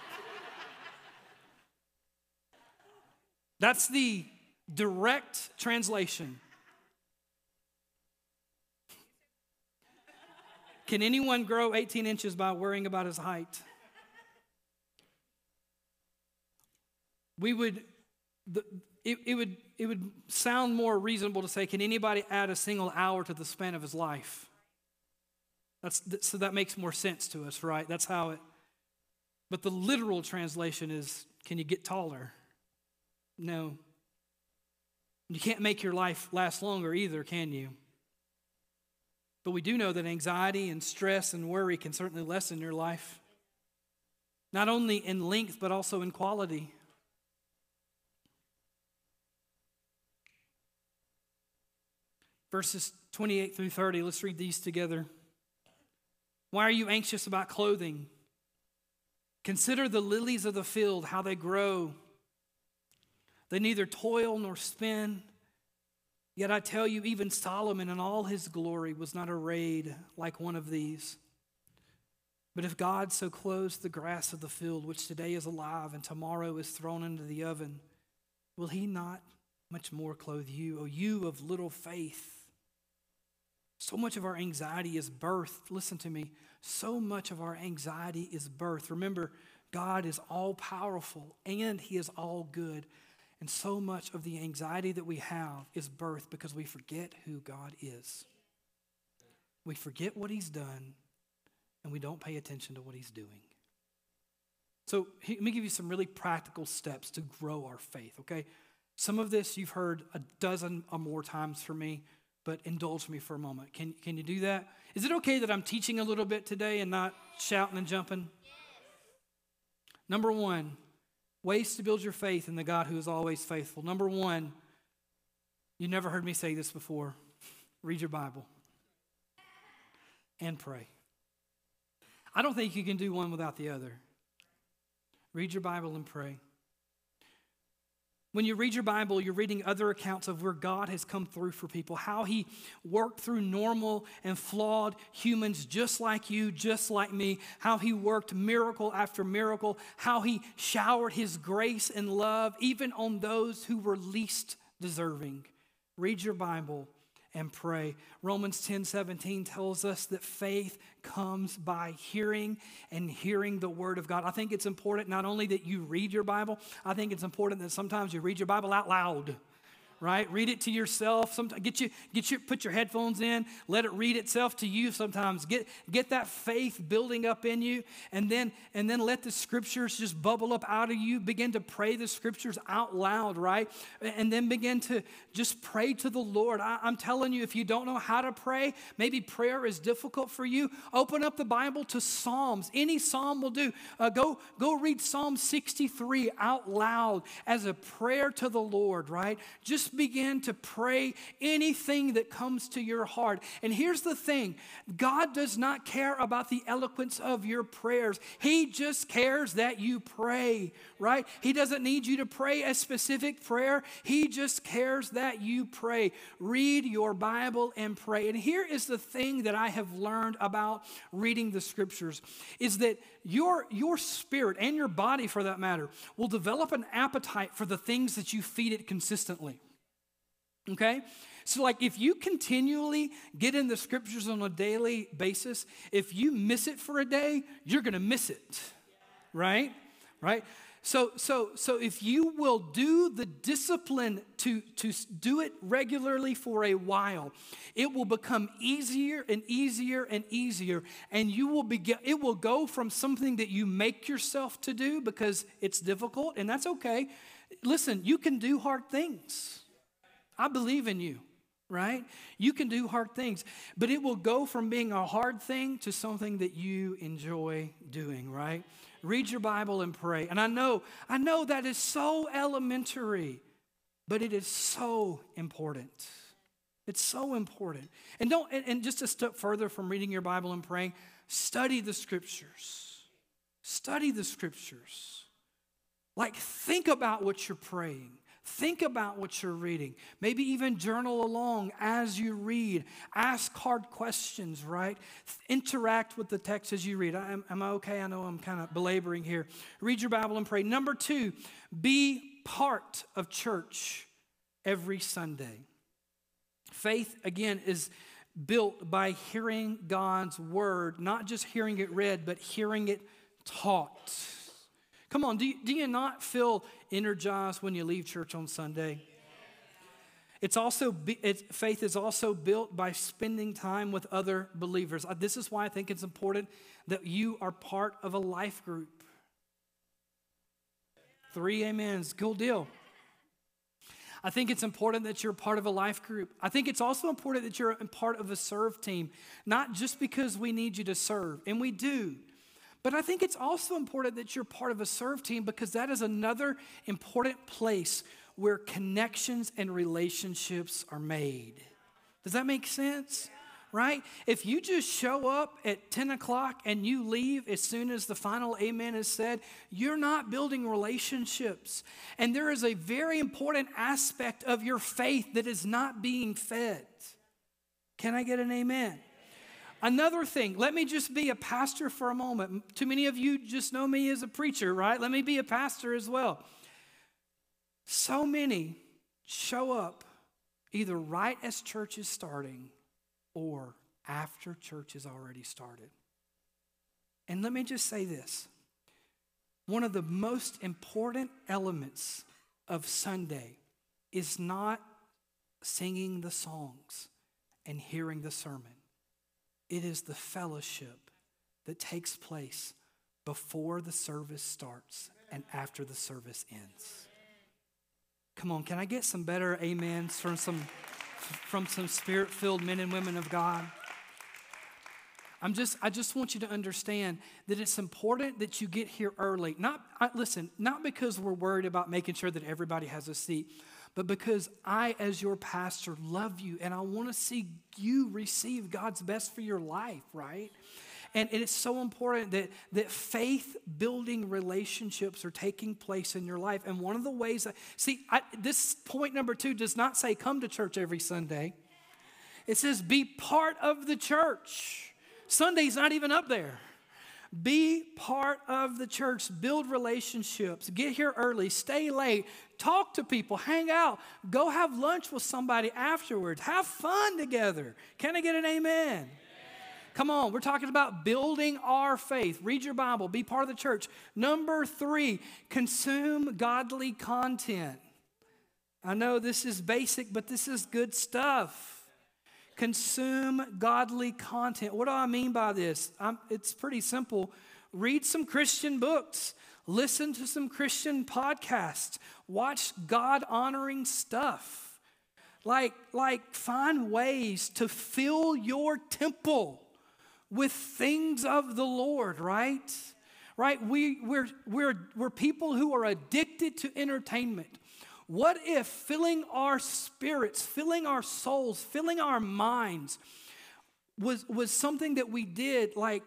That's the direct translation. Can anyone grow 18 inches by worrying about his height? It would sound more reasonable to say, can anybody add a single hour to the span of his life? So that makes more sense to us, right? That's how it, but the literal translation is, can you get taller? No. You can't make your life last longer either, can you? But we do know that anxiety and stress and worry can certainly lessen your life. Not only in length, but also in quality. Verses 28 through 30, let's read these together. Why are you anxious about clothing? Consider the lilies of the field, how they grow. They neither toil nor spin. Yet I tell you, even Solomon in all his glory was not arrayed like one of these. But if God so clothes the grass of the field, which today is alive and tomorrow is thrown into the oven, will he not much more clothe you, O you of little faith? So much of our anxiety is birthed. Listen to me. So much of our anxiety is birthed. Remember, God is all powerful and he is all good. And so much of the anxiety that we have is birthed because we forget who God is. We forget what he's done and we don't pay attention to what he's doing. So let me give you some really practical steps to grow our faith, okay? Some of this you've heard a dozen or more times from me, but indulge me for a moment. Can you do that? Is it okay that I'm teaching a little bit today and not shouting and jumping? Yes. Number one, ways to build your faith in the God who is always faithful. Number one, you never heard me say this before. Read your Bible and pray. I don't think you can do one without the other. Read your Bible and pray. When you read your Bible, you're reading other accounts of where God has come through for people, how he worked through normal and flawed humans just like you, just like me, how he worked miracle after miracle, how he showered his grace and love even on those who were least deserving. Read your Bible and pray. Romans 10:17 tells us that faith comes by hearing and hearing the word of God. I think it's important not only that you read your Bible, I think it's important that sometimes you read your Bible out loud. Right? Read it to yourself. Sometimes put your headphones in. Let it read itself to you sometimes. Get that faith building up in you, and then let the scriptures just bubble up out of you. Begin to pray the scriptures out loud, right? And then begin to just pray to the Lord. I'm telling you, if you don't know how to pray, maybe prayer is difficult for you, open up the Bible to Psalms. Any psalm will do. Go read Psalm 63 out loud as a prayer to the Lord, right? Just begin to pray anything that comes to your heart. And here's the thing. God does not care about the eloquence of your prayers. He just cares that you pray, right? He doesn't need you to pray a specific prayer. He just cares that you pray. Read your Bible and pray. And here is the thing that I have learned about reading the scriptures is that your spirit and your body, for that matter, will develop an appetite for the things that you feed it consistently. Okay? So like if you continually get in the scriptures on a daily basis, if you miss it for a day, you're going to miss it. Right? Right? So if you will do the discipline to do it regularly for a while, it will become easier and easier and easier, and it will go from something that you make yourself to do because it's difficult, and that's okay. Listen, you can do hard things. I believe in you, right? You can do hard things, but it will go from being a hard thing to something that you enjoy doing, right? Read your Bible and pray. And I know that is so elementary, but it is so important. It's so important. And just a step further from reading your Bible and praying, study the scriptures. Study the scriptures. Like, think about what you're praying. Think about what you're reading. Maybe even journal along as you read. Ask hard questions, right? Interact with the text as you read. Am I okay? I know I'm kind of belaboring here. Read your Bible and pray. Number 2, be part of church every Sunday. Faith, again, is built by hearing God's word, not just hearing it read, but hearing it taught. Come on, do you not feel energized when you leave church on Sunday? Faith is also built by spending time with other believers. This is why I think it's important that you are part of a life group. 3 amens, cool deal. I think it's important that you're part of a life group. I think it's also important that you're a part of a serve team, not just because we need you to serve, and we do. But I think it's also important that you're part of a serve team because that is another important place where connections and relationships are made. Does that make sense? Right? If you just show up at 10 o'clock and you leave as soon as the final amen is said, you're not building relationships. And there is a very important aspect of your faith that is not being fed. Can I get an amen? Another thing, let me just be a pastor for a moment. Too many of you just know me as a preacher, right? Let me be a pastor as well. So many show up either right as church is starting or after church has already started. And let me just say this. One of the most important elements of Sunday is not singing the songs and hearing the sermon. It is the fellowship that takes place before the service starts and after the service ends. Come on, can I get some better amens from some spirit-filled men and women of God? I just want you to understand that it's important that you get here early. Not because we're worried about making sure that everybody has a seat, but because I, as your pastor, love you and I want to see you receive God's best for your life, right? And it's so important that faith-building relationships are taking place in your life. And one of the ways, this point number 2 does not say come to church every Sunday. It says be part of the church. Sunday's not even up there. Be part of the church. Build relationships. Get here early. Stay late. Talk to people. Hang out. Go have lunch with somebody afterwards. Have fun together. Can I get an amen? Come on, we're talking about building our faith. Read your Bible. Be part of the church. Number 3, consume godly content. I know this is basic, but this is good stuff. Consume godly content. What do I mean by this? It's pretty simple. Read some Christian books. Listen to some Christian podcasts. Watch God-honoring stuff. Like find ways to fill your temple with things of the Lord, right? Right? We're people who are addicted to entertainment. What if filling our spirits, filling our souls, filling our minds was something that we did, like,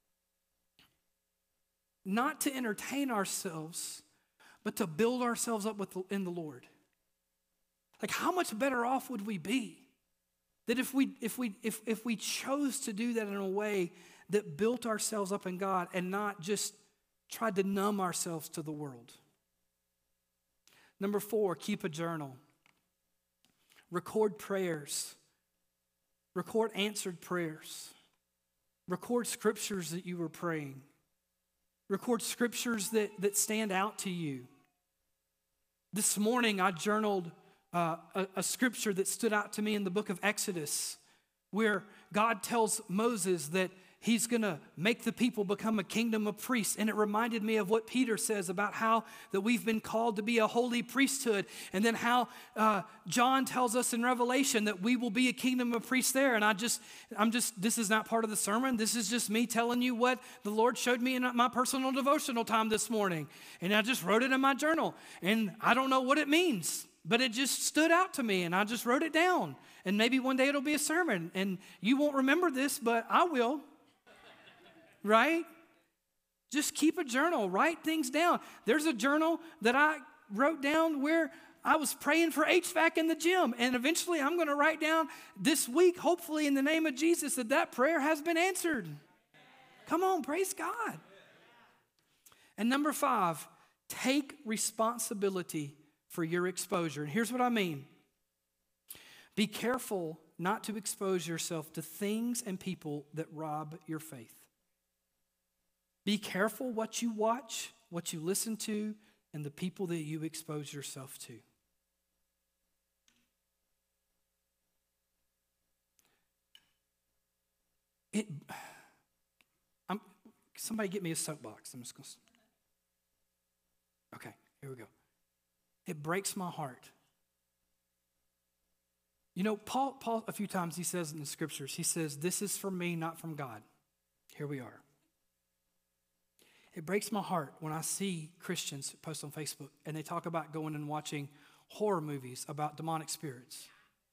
not to entertain ourselves, but to build ourselves up in the Lord? Like, how much better off would we be? That if we chose to do that in a way that built ourselves up in God and not just tried to numb ourselves to the world. Number 4, keep a journal. Record prayers. Record answered prayers. Record scriptures that you were praying. Record scriptures that stand out to you. This morning I journaled a scripture that stood out to me in the book of Exodus, where God tells Moses that he's going to make the people become a kingdom of priests. And it reminded me of what Peter says about how that we've been called to be a holy priesthood. And then how John tells us in Revelation that we will be a kingdom of priests there. And this is not part of the sermon. This is just me telling you what the Lord showed me in my personal devotional time this morning. And I just wrote it in my journal. And I don't know what it means, but it just stood out to me. And I just wrote it down. And maybe one day it'll be a sermon. And you won't remember this, but I will. Right? Just keep a journal. Write things down. There's a journal that I wrote down where I was praying for HVAC in the gym. And eventually I'm going to write down this week, hopefully in the name of Jesus, that prayer has been answered. Come on, praise God. And number 5, take responsibility for your exposure. And here's what I mean. Be careful not to expose yourself to things and people that rob your faith. Be careful what you watch, what you listen to, and the people that you expose yourself to. Somebody get me a soapbox. I'm just going to. Okay, here we go. It breaks my heart. You know, Paul, a few times he says in the scriptures, he says, this is from me, not from God. Here we are. It breaks my heart when I see Christians post on Facebook and they talk about going and watching horror movies about demonic spirits.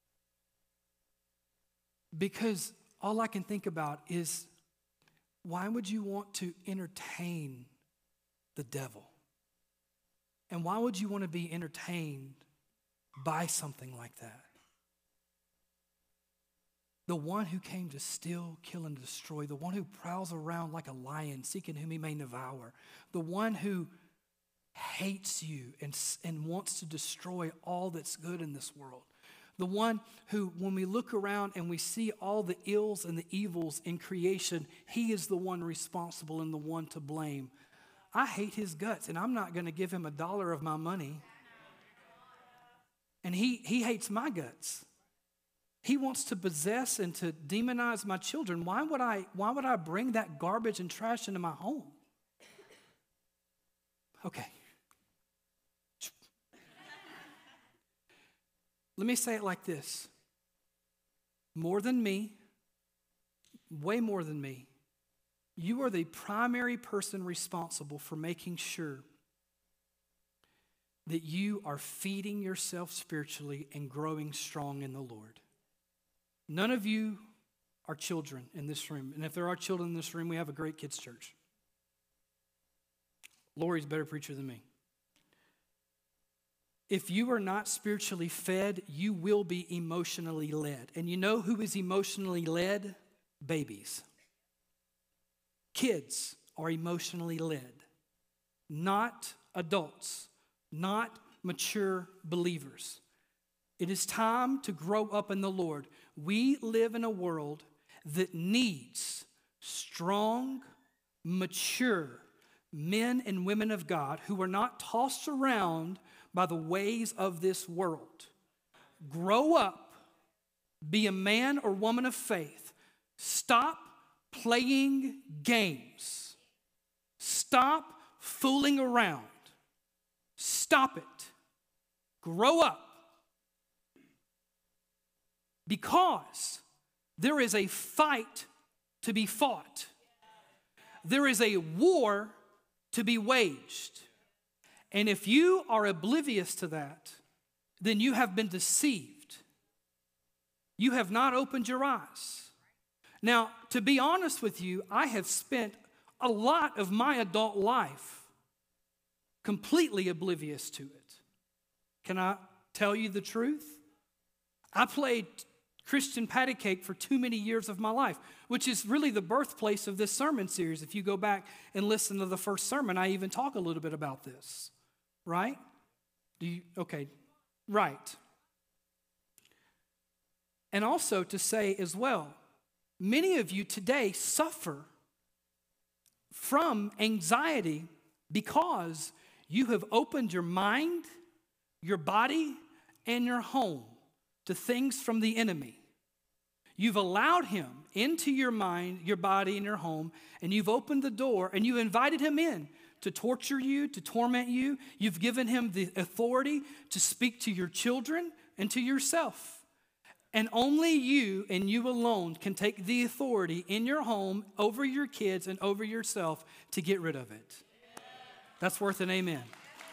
Because all I can think about is, why would you want to entertain the devil? And why would you want to be entertained by something like that? The one who came to steal, kill, and destroy. The one who prowls around like a lion, seeking whom he may devour. The one who hates you and wants to destroy all that's good in this world. The one who, when we look around and we see all the ills and the evils in creation, he is the one responsible and the one to blame. I hate his guts, and I'm not going to give him $1 of my money. And he hates my guts. He wants to possess and to demonize my children. Why would I bring that garbage and trash into my home? Okay. Let me say it like this. More than me, way more than me, you are the primary person responsible for making sure that you are feeding yourself spiritually and growing strong in the Lord. None of you are children in this room. And if there are children in this room, we have a great kids' church. Lori's a better preacher than me. If you are not spiritually fed, you will be emotionally led. And you know who is emotionally led? Babies. Kids are emotionally led. Not adults. Not mature believers. It is time to grow up in the Lord. We live in a world that needs strong, mature men and women of God who are not tossed around by the ways of this world. Grow up, be a man or woman of faith. Stop playing games. Stop fooling around. Stop it. Grow up. Because there is a fight to be fought. There is a war to be waged. And if you are oblivious to that, then you have been deceived. You have not opened your eyes. Now, to be honest with you, I have spent a lot of my adult life completely oblivious to it. Can I tell you the truth? I played Christian patty cake for too many years of my life, which is really the birthplace of this sermon series. If you go back and listen to the first sermon, I even talk a little bit about this. Right? Okay, right. And also to say as well, many of you today suffer from anxiety because you have opened your mind, your body, and your home to things from the enemy. You've allowed him into your mind, your body, and your home, and you've opened the door and you invited him in to torture you, to torment you. You've given him the authority to speak to your children and to yourself. And only you and you alone can take the authority in your home over your kids and over yourself to get rid of it. That's worth an amen.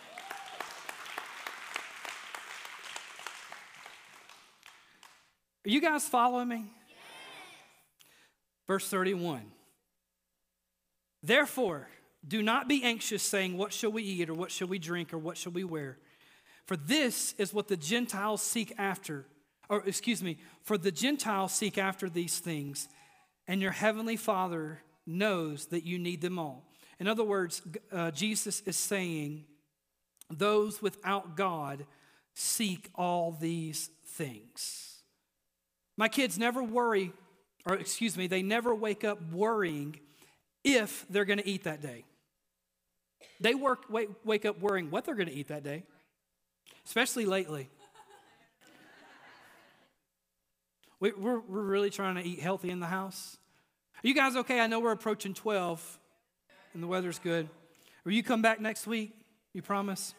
Are you guys following me? Verse 31. Therefore, do not be anxious, saying, what shall we eat, or what shall we drink, or what shall we wear? For this is what the Gentiles seek after. For the Gentiles seek after these things, and your heavenly Father knows that you need them all. In other words, Jesus is saying, those without God seek all these things. My kids never they never wake up worrying if they're going to eat that day. They wake up worrying what they're going to eat that day, especially lately. We're really trying to eat healthy in the house. Are you guys okay? I know we're approaching 12 and the weather's good. Will you come back next week? You promise?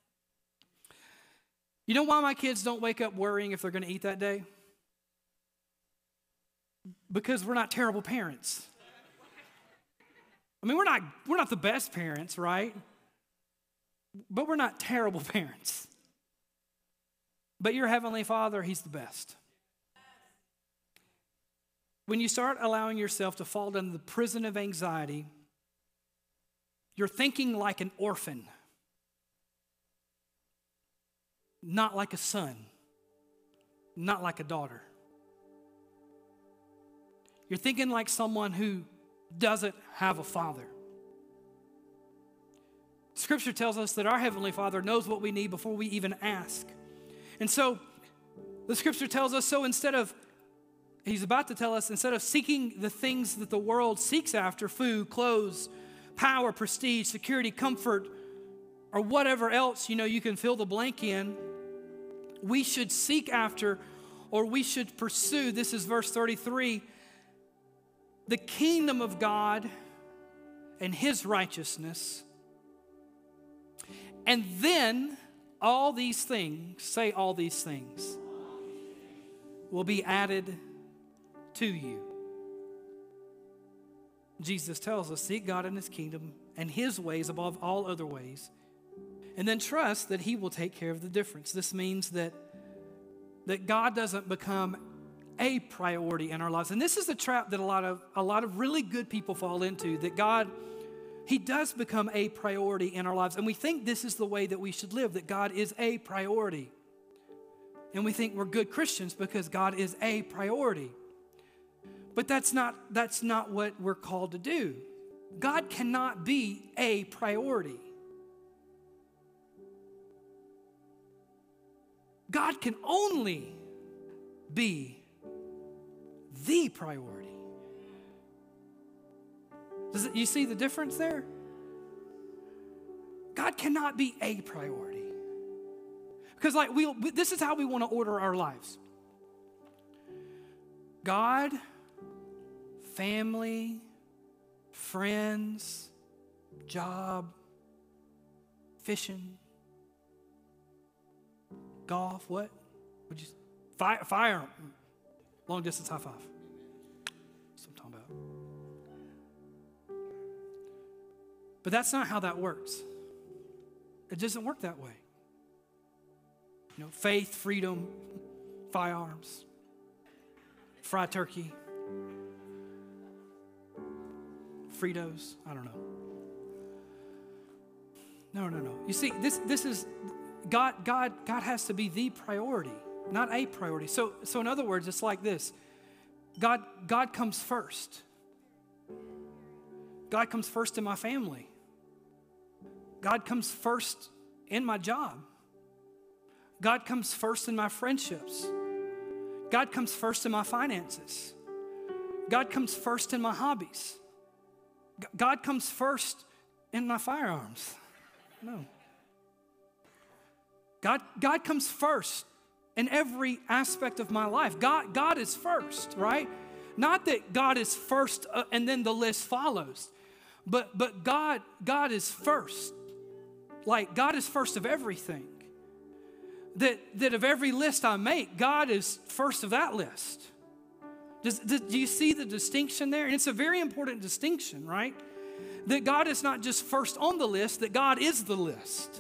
You know why my kids don't wake up worrying if they're going to eat that day? Because we're not terrible parents. I mean, we're not the best parents, right? But we're not terrible parents. But your Heavenly Father, He's the best. When you start allowing yourself to fall into the prison of anxiety, you're thinking like an orphan, not like a son, not like a daughter. You're thinking like someone who doesn't have a father. Scripture tells us that our Heavenly Father knows what we need before we even ask. And so the Scripture tells us, He's about to tell us, instead of seeking the things that the world seeks after, food, clothes, power, prestige, security, comfort, or whatever else, you can fill the blank in, we should seek after, or we should pursue, this is verse 33, the kingdom of God and His righteousness. And then all these things, will be added to you. Jesus tells us, seek God and His kingdom and His ways above all other ways. And then trust that He will take care of the difference. This means that God doesn't become a priority in our lives. And this is a trap that a lot of really good people fall into, that God, He does become a priority in our lives. And we think this is the way that we should live, that God is a priority. And we think we're good Christians because God is a priority. But that's not what we're called to do. God cannot be a priority. God can only be the priority. You see the difference there? God cannot be a priority. Because this is how we want to order our lives. God, family, friends, job, fishing, golf, what? Fire, long distance high five. That's what I'm talking about. But that's not how that works. It doesn't work that way. Faith, freedom, firearms, fried turkey, Fritos, I don't know. No. You see, this is God has to be the priority, not a priority. So in other words, it's like this. God comes first. God comes first in my family. God comes first in my job. God comes first in my friendships. God comes first in my finances. God comes first in my hobbies. God comes first in my firearms. No. God comes first in every aspect of my life. God is first, right? Not that God is first and then the list follows, but God is first. Like, God is first of everything. That of every list I make, God is first of that list. Do you see the distinction there? And it's a very important distinction, right? That God is not just first on the list, that God is the list.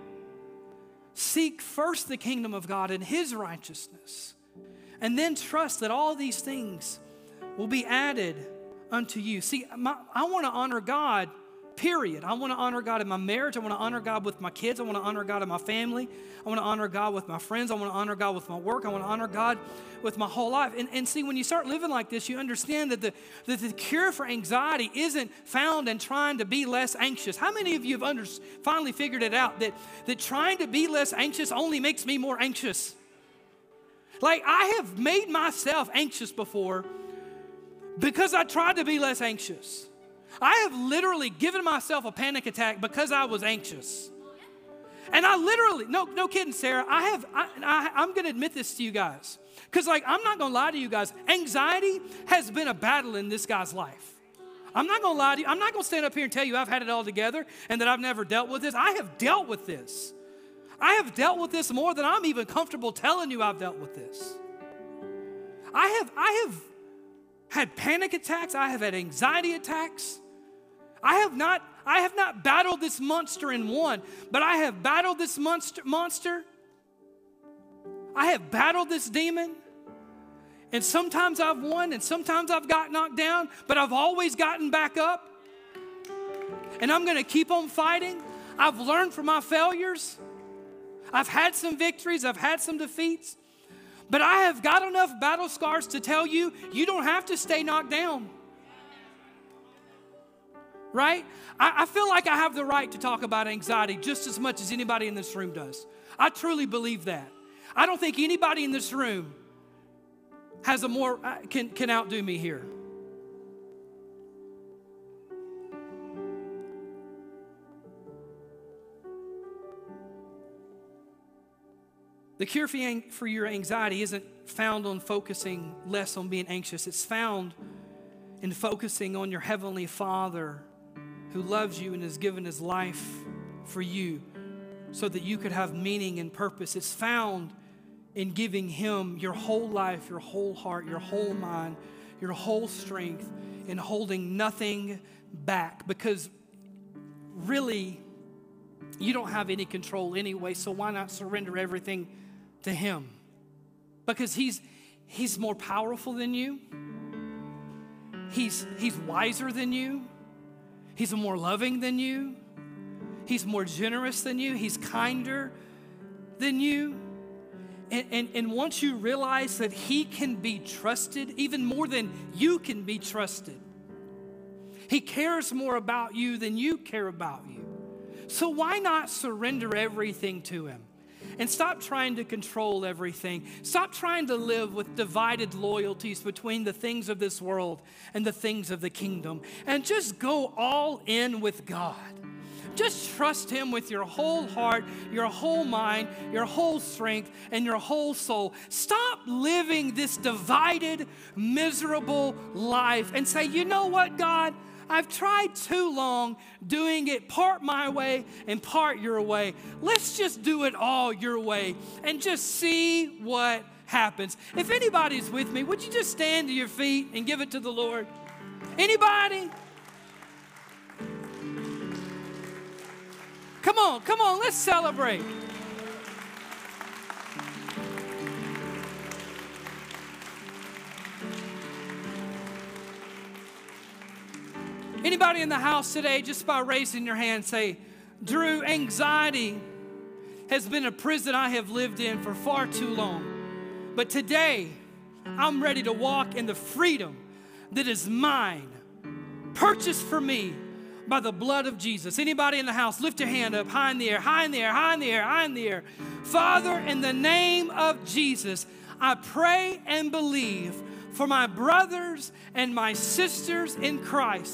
Seek first the kingdom of God and His righteousness, and then trust that all these things will be added unto you. See, I want to honor God, period. I want to honor God in my marriage. I want to honor God with my kids. I want to honor God in my family. I want to honor God with my friends. I want to honor God with my work. I want to honor God with my whole life. And see, when you start living like this, you understand that the cure for anxiety isn't found in trying to be less anxious. How many of you have finally figured it out that trying to be less anxious only makes me more anxious? Like, I have made myself anxious before because I tried to be less anxious. I have literally given myself a panic attack because I was anxious. And I literally, no kidding, Sarah, I'm going to admit this to you guys. Because, like, I'm not going to lie to you guys. Anxiety has been a battle in this guy's life. I'm not going to lie to you. I'm not going to stand up here and tell you I've had it all together and that I've never dealt with this. I have dealt with this. I have dealt with this more than I'm even comfortable telling you I've dealt with this. I have had panic attacks. I have had anxiety attacks. I have not battled this monster and won, but I have battled this monster. I have battled this demon. And sometimes I've won and sometimes I've got knocked down, but I've always gotten back up. And I'm going to keep on fighting. I've learned from my failures. I've had some victories. I've had some defeats. But I have got enough battle scars to tell you, you don't have to stay knocked down. Right? I feel like I have the right to talk about anxiety just as much as anybody in this room does. I truly believe that. I don't think anybody in this room has can outdo me here. The cure for your anxiety isn't found on focusing less on being anxious. It's found in focusing on your Heavenly Father who loves you and has given His life for you so that you could have meaning and purpose. It's found in giving Him your whole life, your whole heart, your whole mind, your whole strength, and holding nothing back. Because really, you don't have any control anyway, so why not surrender everything to Him? Because He's more powerful than you. He's wiser than you. He's more loving than you. He's more generous than you. He's kinder than you. And once you realize that He can be trusted even more than you can be trusted, He cares more about you than you care about you. So why not surrender everything to Him? And stop trying to control everything. Stop trying to live with divided loyalties between the things of this world and the things of the kingdom. And just go all in with God. Just trust Him with your whole heart, your whole mind, your whole strength, and your whole soul. Stop living this divided, miserable life and say, you know what, God? I've tried too long doing it part my way and part your way. Let's just do it all your way and just see what happens. If anybody's with me, would you just stand to your feet and give it to the Lord? Anybody? Come on, let's celebrate. Anybody in the house today, just by raising your hand, say, Drew, anxiety has been a prison I have lived in for far too long. But today, I'm ready to walk in the freedom that is mine, purchased for me by the blood of Jesus. Anybody in the house, lift your hand up, high in the air, high in the air, high in the air, high in the air. Father, in the name of Jesus, I pray and believe for my brothers and my sisters in Christ.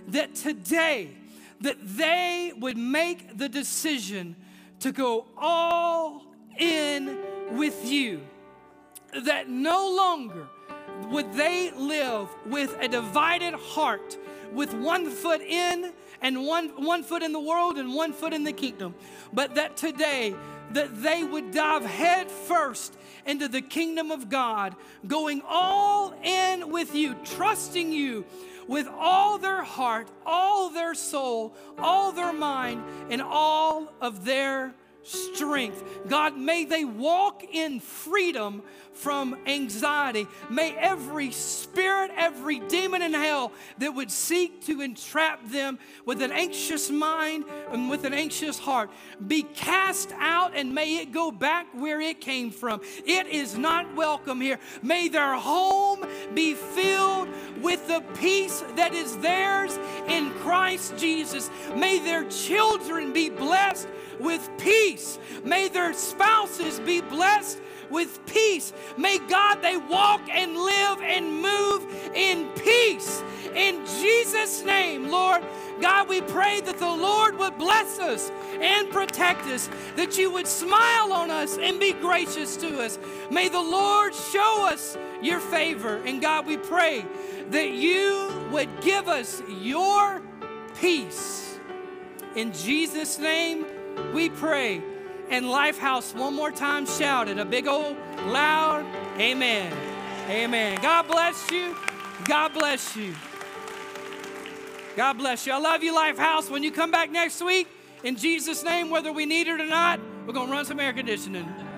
that today, that they would make the decision to go all in with you. That no longer would they live with a divided heart, with 1 foot in and one foot in the world and 1 foot in the kingdom. But that today, that they would dive head first into the kingdom of God, going all in with you, trusting you with all their heart, all their soul, all their mind, and all of their strength. God, may they walk in freedom from anxiety. May every spirit, every demon in hell that would seek to entrap them with an anxious mind and with an anxious heart be cast out, and may it go back where it came from. It is not welcome here. May their home be filled with the peace that is theirs in Christ Jesus. May their children be blessed with peace. May their spouses be blessed with peace. May God, they walk and live and move in peace. In Jesus' name, Lord, God, we pray that the Lord would bless us and protect us, that you would smile on us and be gracious to us. May the Lord show us your favor. And God, we pray that you would give us your peace. In Jesus' name, we pray. And Lifehouse, one more time, shout it. A big old loud amen. Amen. God bless you. God bless you. God bless you. I love you, Lifehouse. When you come back next week, in Jesus' name, whether we need it or not, we're going to run some air conditioning.